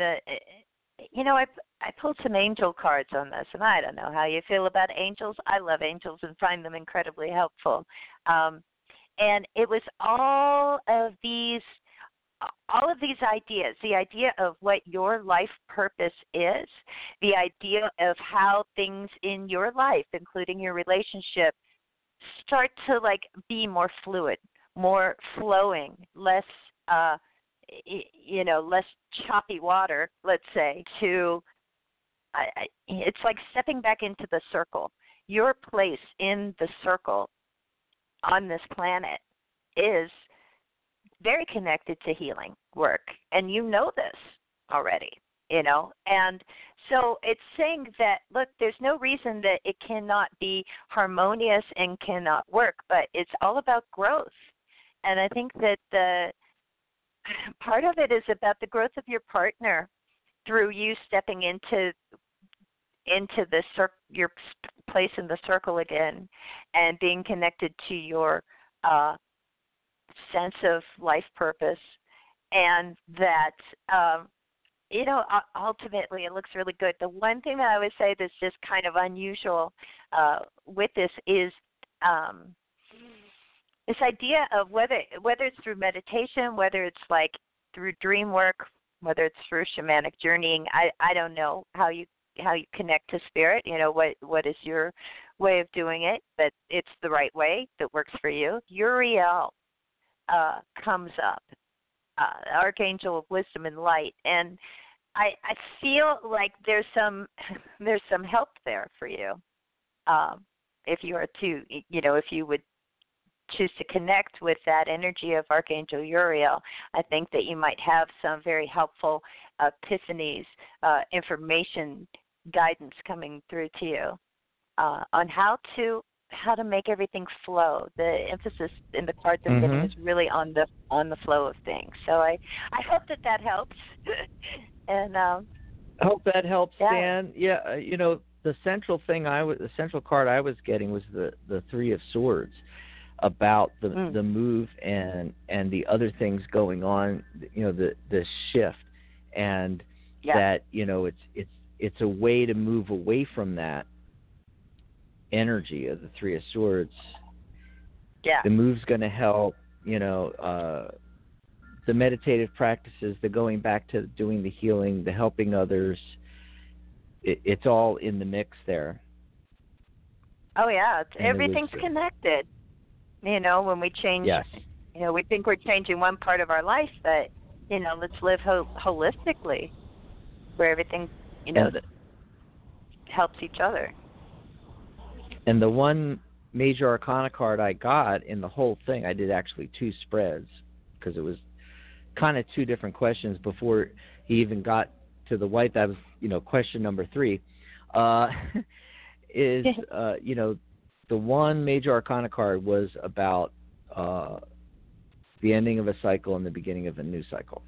I pulled some angel cards on this, and I don't know how you feel about angels. I love angels and find them incredibly helpful. And it was all of these ideas, the idea of what your life purpose is, the idea of how things in your life, including your relationship, start to be more fluid, more flowing, less less choppy water, let's say, it's like stepping back into the circle. Your place in the circle on this planet is very connected to healing work, and you know this already, and so it's saying that, look, there's no reason that it cannot be harmonious and cannot work, but it's all about growth. And I think that the part of it is about the growth of your partner through you stepping into your place in the circle again, and being connected to your sense of life purpose, and that ultimately it looks really good. The one thing that I would say that's just kind of unusual with this is this idea of whether it's through meditation, whether it's through dream work, whether it's through shamanic journeying. I don't know how you connect to spirit. What is your way of doing it, but it's the right way that works for you. Uriel comes up, Archangel of Wisdom and Light, and I feel like there's some help there for you. If you are to, if you would choose to connect with that energy of Archangel Uriel, I think that you might have some very helpful epiphanies, information, guidance coming through to you on how to make everything flow. The emphasis in the cards I'm getting is really on the flow of things. So I hope that helps. And I hope that helps, yeah. Dan. Yeah, the central card I was getting was the Three of Swords, about the move and the other things going on, the shift, and that it's a way to move away from that energy of the Three of Swords. Yeah. The move's going to help, the meditative practices, the going back to doing the healing, the helping others. It's all in the mix there. Oh yeah, everything's connected. When we change, yes. We think we're changing one part of our life, but let's live holistically, where everything that helps each other. And the one major arcana card I got in the whole thing, I did actually 2 spreads because it was kind of 2 different questions before he even got to the white. That was question number 3 is the one major arcana card was about the ending of a cycle and the beginning of a new cycle.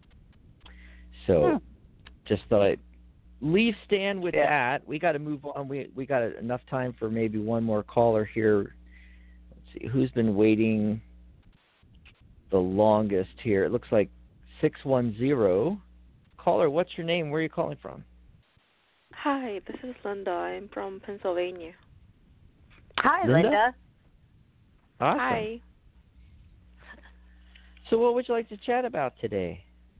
So just thought I'd leave Stan with that. We got to move on. We got enough time for maybe one more caller here. Let's see who's been waiting the longest here. It looks like 610. Caller, what's your name? Where are you calling from? Hi, this is Linda. I'm from Pennsylvania. Hi, Linda. Awesome. Hi. So what would you like to chat about today?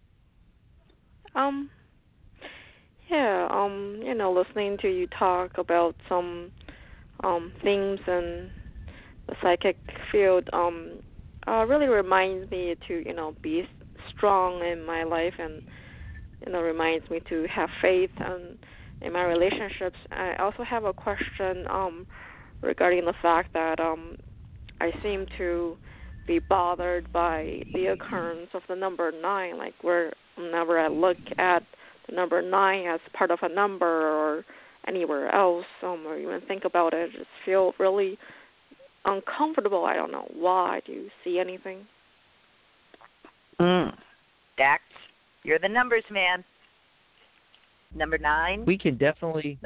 Listening to you talk about some things in the psychic field really reminds me to, be strong in my life, and, reminds me to have faith in my relationships. I also have a question regarding the fact that I seem to be bothered by the occurrence of the number 9, like whenever I look at the number 9 as part of a number or anywhere else, or even think about it, I just feel really uncomfortable. I don't know why. Do you see anything? Dax, you're the numbers man. Number 9. We can definitely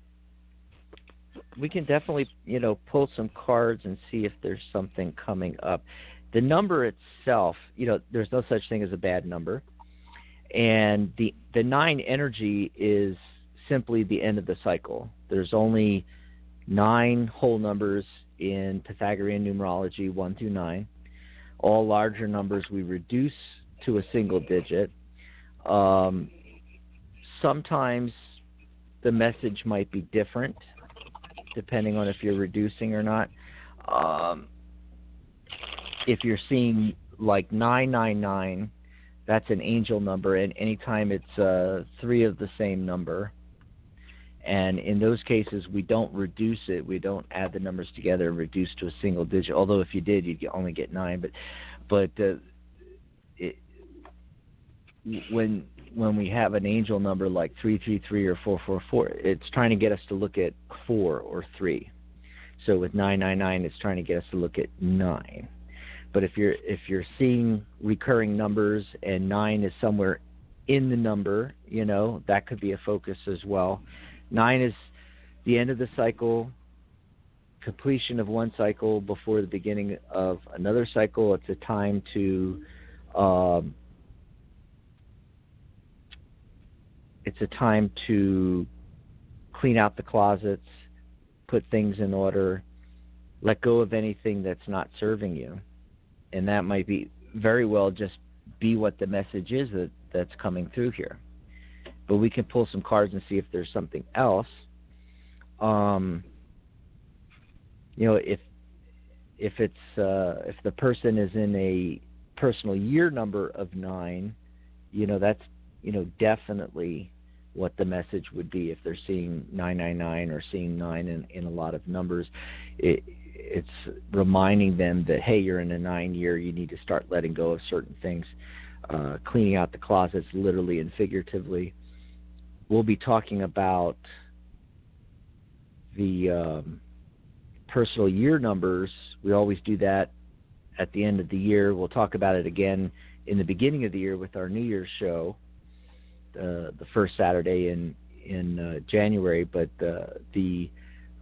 pull some cards and see if there's something coming up. The number itself, there's no such thing as a bad number. And the 9 energy is simply the end of the cycle. There's only 9 whole numbers in Pythagorean numerology, 1 through 9. All larger numbers we reduce to a single digit. Sometimes the message might be different depending on if you're reducing or not. If you're seeing like 999, that's an angel number, and anytime it's 3 of the same number. And in those cases, we don't reduce it. We don't add the numbers together and reduce to a single digit. Although if you did, you'd only get 9. But when we have an angel number like 333 or 444, it's trying to get us to look at 4 or 3. So with 999, it's trying to get us to look at 9. But if you're seeing recurring numbers and 9 is somewhere in the number, that could be a focus as well. 9 is the end of the cycle, completion of one cycle before the beginning of another cycle. It's a time to clean out the closets, put things in order, let go of anything that's not serving you. And that might be very well just be what the message is that's coming through here. But we can pull some cards and see if there's something else. if the person is in a personal year number of 9, that's definitely what the message would be. If they're seeing 999 or seeing 9 in a lot of numbers, it's reminding them that, hey, you're in a 9 year, you need to start letting go of certain things, cleaning out the closets literally and figuratively. We'll be talking about the personal year numbers. We always do that at the end of the year. We'll talk about it again in the beginning of the year with our New Year's show, the first Saturday in January. But the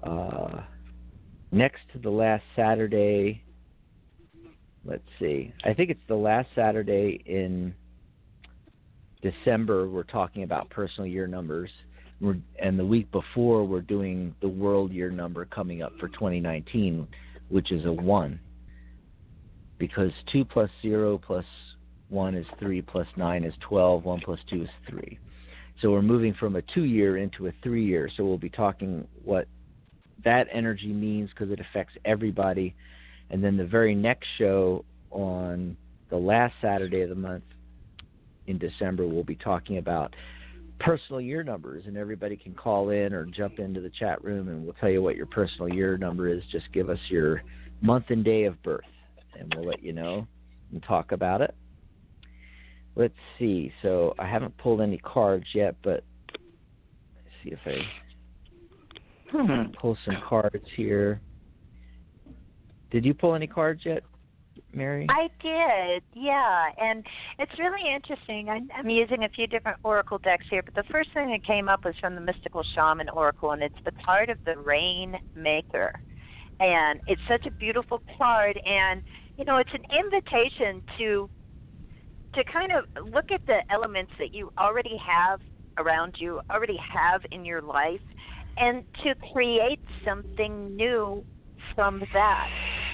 next to the last Saturday, let's see, I think it's the last Saturday in December, we're talking about personal year numbers. And the week before, we're doing the world year number coming up for 2019, which is a 1. Because 2 plus 0 plus 1 is 3 plus 9 is 12, 1 plus 2 is 3. So we're moving from a 2-year into a 3-year. So we'll be talking what that energy means, because it affects everybody. And then the very next show on the last Saturday of the month in December, we'll be talking about personal year numbers, and everybody can call in or jump into the chat room, and we'll tell you what your personal year number is. Just give us your month and day of birth, and we'll let you know and talk about it. Let's see. So I haven't pulled any cards yet, but let's see if I pull some cards here. Did you pull any cards yet, Mary? I did, yeah, and it's really interesting. I'm using a few different oracle decks here, but the first thing that came up was from the Mystical Shaman Oracle, and it's the card of the Rainmaker. And it's such a beautiful card, and, it's an invitation to kind of look at the elements that you already have around you, already have in your life, and to create something new from that,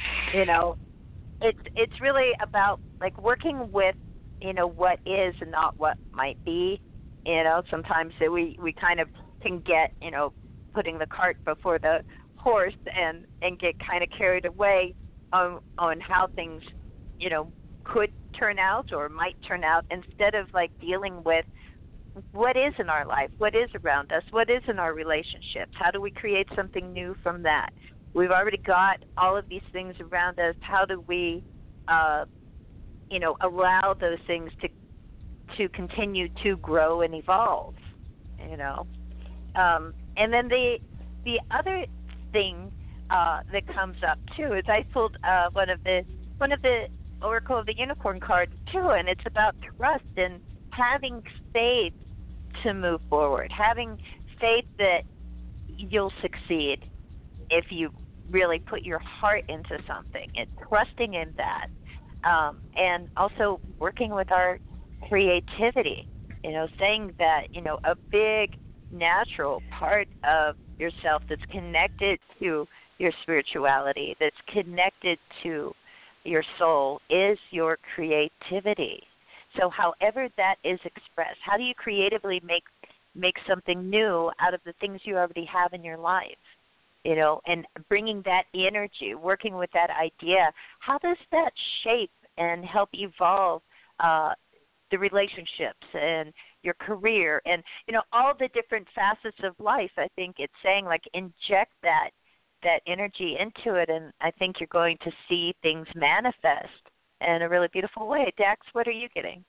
It's really about like working with, what is and not what might be. Sometimes we kind of can get, putting the cart before the horse and get kind of carried away on how things, could turn out or might turn out, instead of like dealing with what is in our life, what is around us, what is in our relationships, how do we create something new from that. We've already got all of these things around us. How do we, allow those things to continue to grow and evolve, And then the other thing that comes up too is I pulled one of the Oracle of the Unicorn cards too, and it's about trust and having faith to move forward, having faith that you'll succeed if you really put your heart into something, and trusting in that, and also working with our creativity, saying that, a big natural part of yourself that's connected to your spirituality, that's connected to your soul, is your creativity. So however that is expressed, how do you creatively make something new out of the things you already have in your life? And bringing that energy, working with that idea, how does that shape and help evolve the relationships and your career and, all the different facets of life? I think it's saying, like, inject that energy into it, and I think you're going to see things manifest in a really beautiful way. Dax, what are you getting?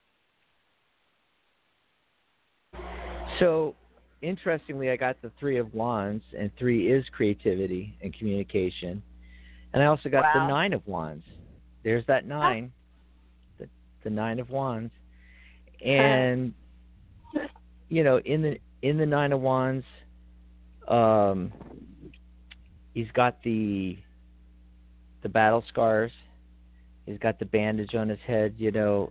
So, interestingly, I got the 3 of Wands, and 3 is creativity and communication. And I also got the 9 of Wands. There's that 9, the 9 of Wands. And, in the 9 of Wands, he's got the battle scars. He's got the bandage on his head. You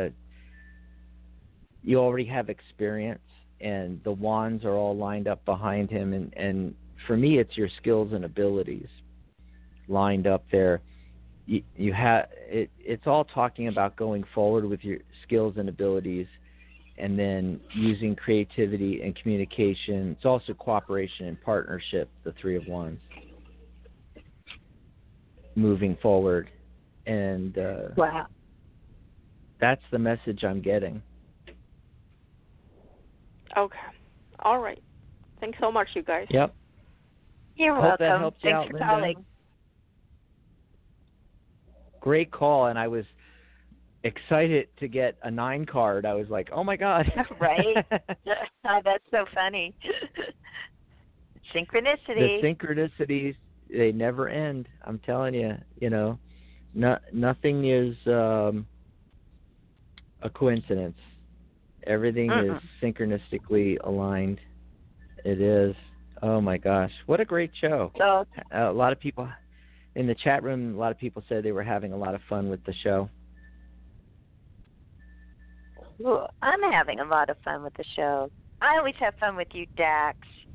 already have experience, and the wands are all lined up behind him. And for me, it's your skills and abilities lined up there. You have it's all talking about going forward with your skills and abilities, and then using creativity and communication. It's also cooperation and partnership, the 3 of Wands. moving forward. And wow. That's the message I'm getting. Okay. All right. Thanks so much, you guys. Yep. You're Hope that welcome. helps you Thanks out, for Linda. calling. Great call, and I was excited to get a 9 card. I was like, oh my God. Right? That's so funny. Synchronicity. The synchronicities, they never end. I'm telling you, nothing is a coincidence. Everything is synchronistically aligned. It is. Oh my gosh. What a great show. So, a lot of people in the chat room, a lot of people said they were having a lot of fun with the show. well, I'm having a lot of fun with the show. I always have fun with you, Dax.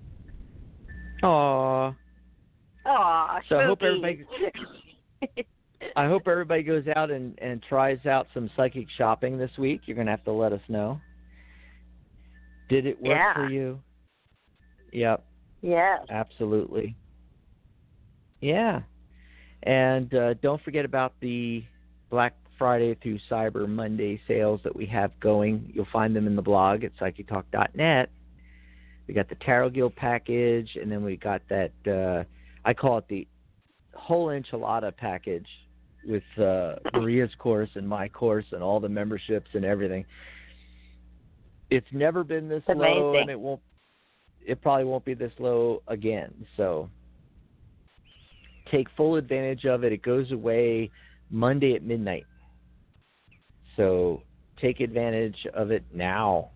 Aww. Aw, So spooky. I hope everybody goes out and tries out some psychic shopping this week. You're going to have to let us know. Did it work for you? Yep. Yes. Absolutely. Yeah. And don't forget about the Black Friday through Cyber Monday sales that we have going. You'll find them in the blog at psychictalk.net. We got the Tarot Guild package, and then we got that, I call it the whole enchilada package with Maria's course and my course and all the memberships and everything. It's never been this low, and it probably won't be this low again. So take full advantage of it. It goes away Monday at midnight. So take advantage of it now.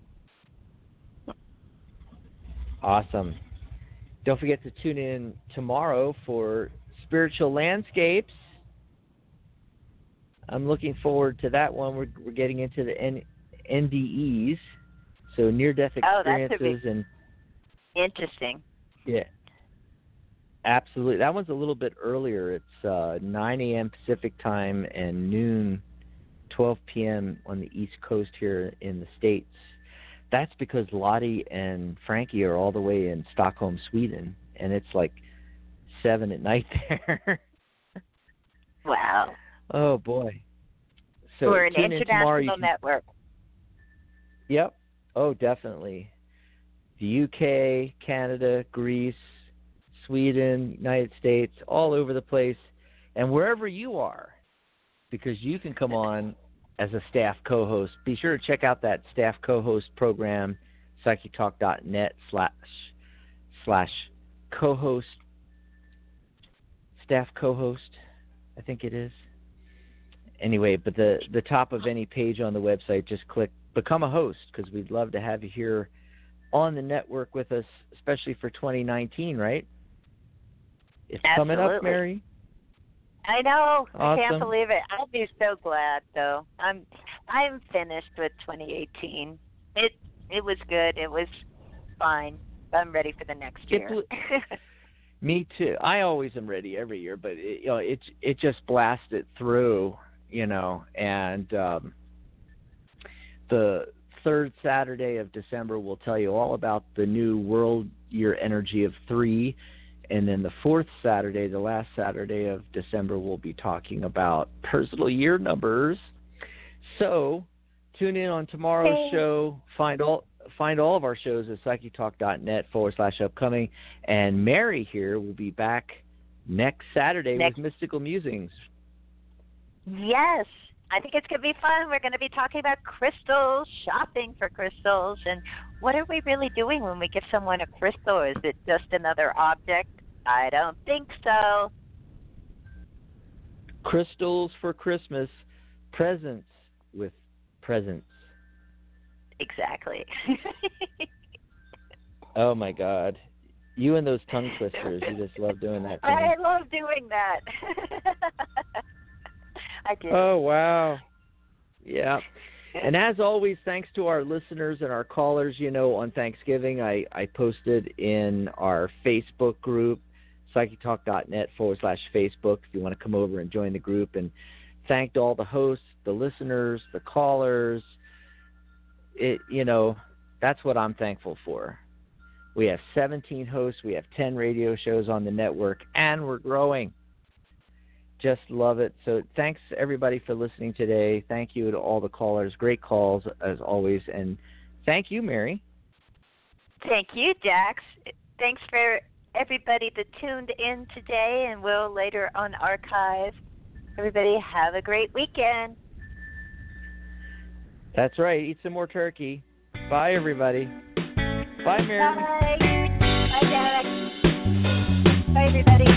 Awesome. Don't forget to tune in tomorrow for Spiritual Landscapes. I'm looking forward to that one. We're getting into the NDEs, so near-death experiences. That should be interesting. Yeah, absolutely. That one's a little bit earlier. It's 9 a.m. Pacific time and noon, 12 p.m. on the East Coast here in the States. That's because Lottie and Frankie are all the way in Stockholm, Sweden, and it's like 7 at night there. Wow. Oh, boy. So we're an international network. Yep. Oh, definitely. The UK, Canada, Greece, Sweden, United States, all over the place, and wherever you are, because you can come on as a staff co-host. Be sure to check out that staff co-host program, psychictalk.net / co-host, staff co-host, I think it is. Anyway, but the top of any page on the website, just click Become a Host, because we'd love to have you here on the network with us, especially for 2019, right? It's Absolutely. coming up, Mary. I know. Awesome. I can't believe it. I'll be so glad, though. I'm finished with 2018. It was good. It was fine. I'm ready for the next year. Me too. I always am ready every year, but it just blasted through, and the third Saturday of December will tell you all about the new world year energy of 3. And then the fourth Saturday, the last Saturday of December, we'll be talking about personal year numbers. So tune in on tomorrow's show. Find all of our shows at psychictalk.net / upcoming. And Mary here will be back next Saturday with Mystical Musings. Yes. I think it's going to be fun. We're going to be talking about crystals, shopping for crystals, and what are we really doing when we give someone a crystal? Is it just another object? I don't think so. Crystals for Christmas, presents with presents. Exactly. Oh, my God. You and those tongue twisters, you just love doing that. I love doing that. I do. Oh, wow. Yeah. And as always, thanks to our listeners and our callers. On Thanksgiving, I posted in our Facebook group, psychictalk.net / Facebook, if you want to come over and join the group, and thanked all the hosts, the listeners, the callers. That's what I'm thankful for. We have 17 hosts. We have 10 radio shows on the network, and we're growing. Just love it. So thanks, everybody, for listening today. Thank you to all the callers. Great calls, as always. And thank you, Mary. Thank you, Dax. Thanks for everybody that tuned in today and will later on archive. Everybody have a great weekend. That's right. Eat some more turkey. Bye, everybody. Bye, Mary. Bye. Bye, Dax. Bye, everybody.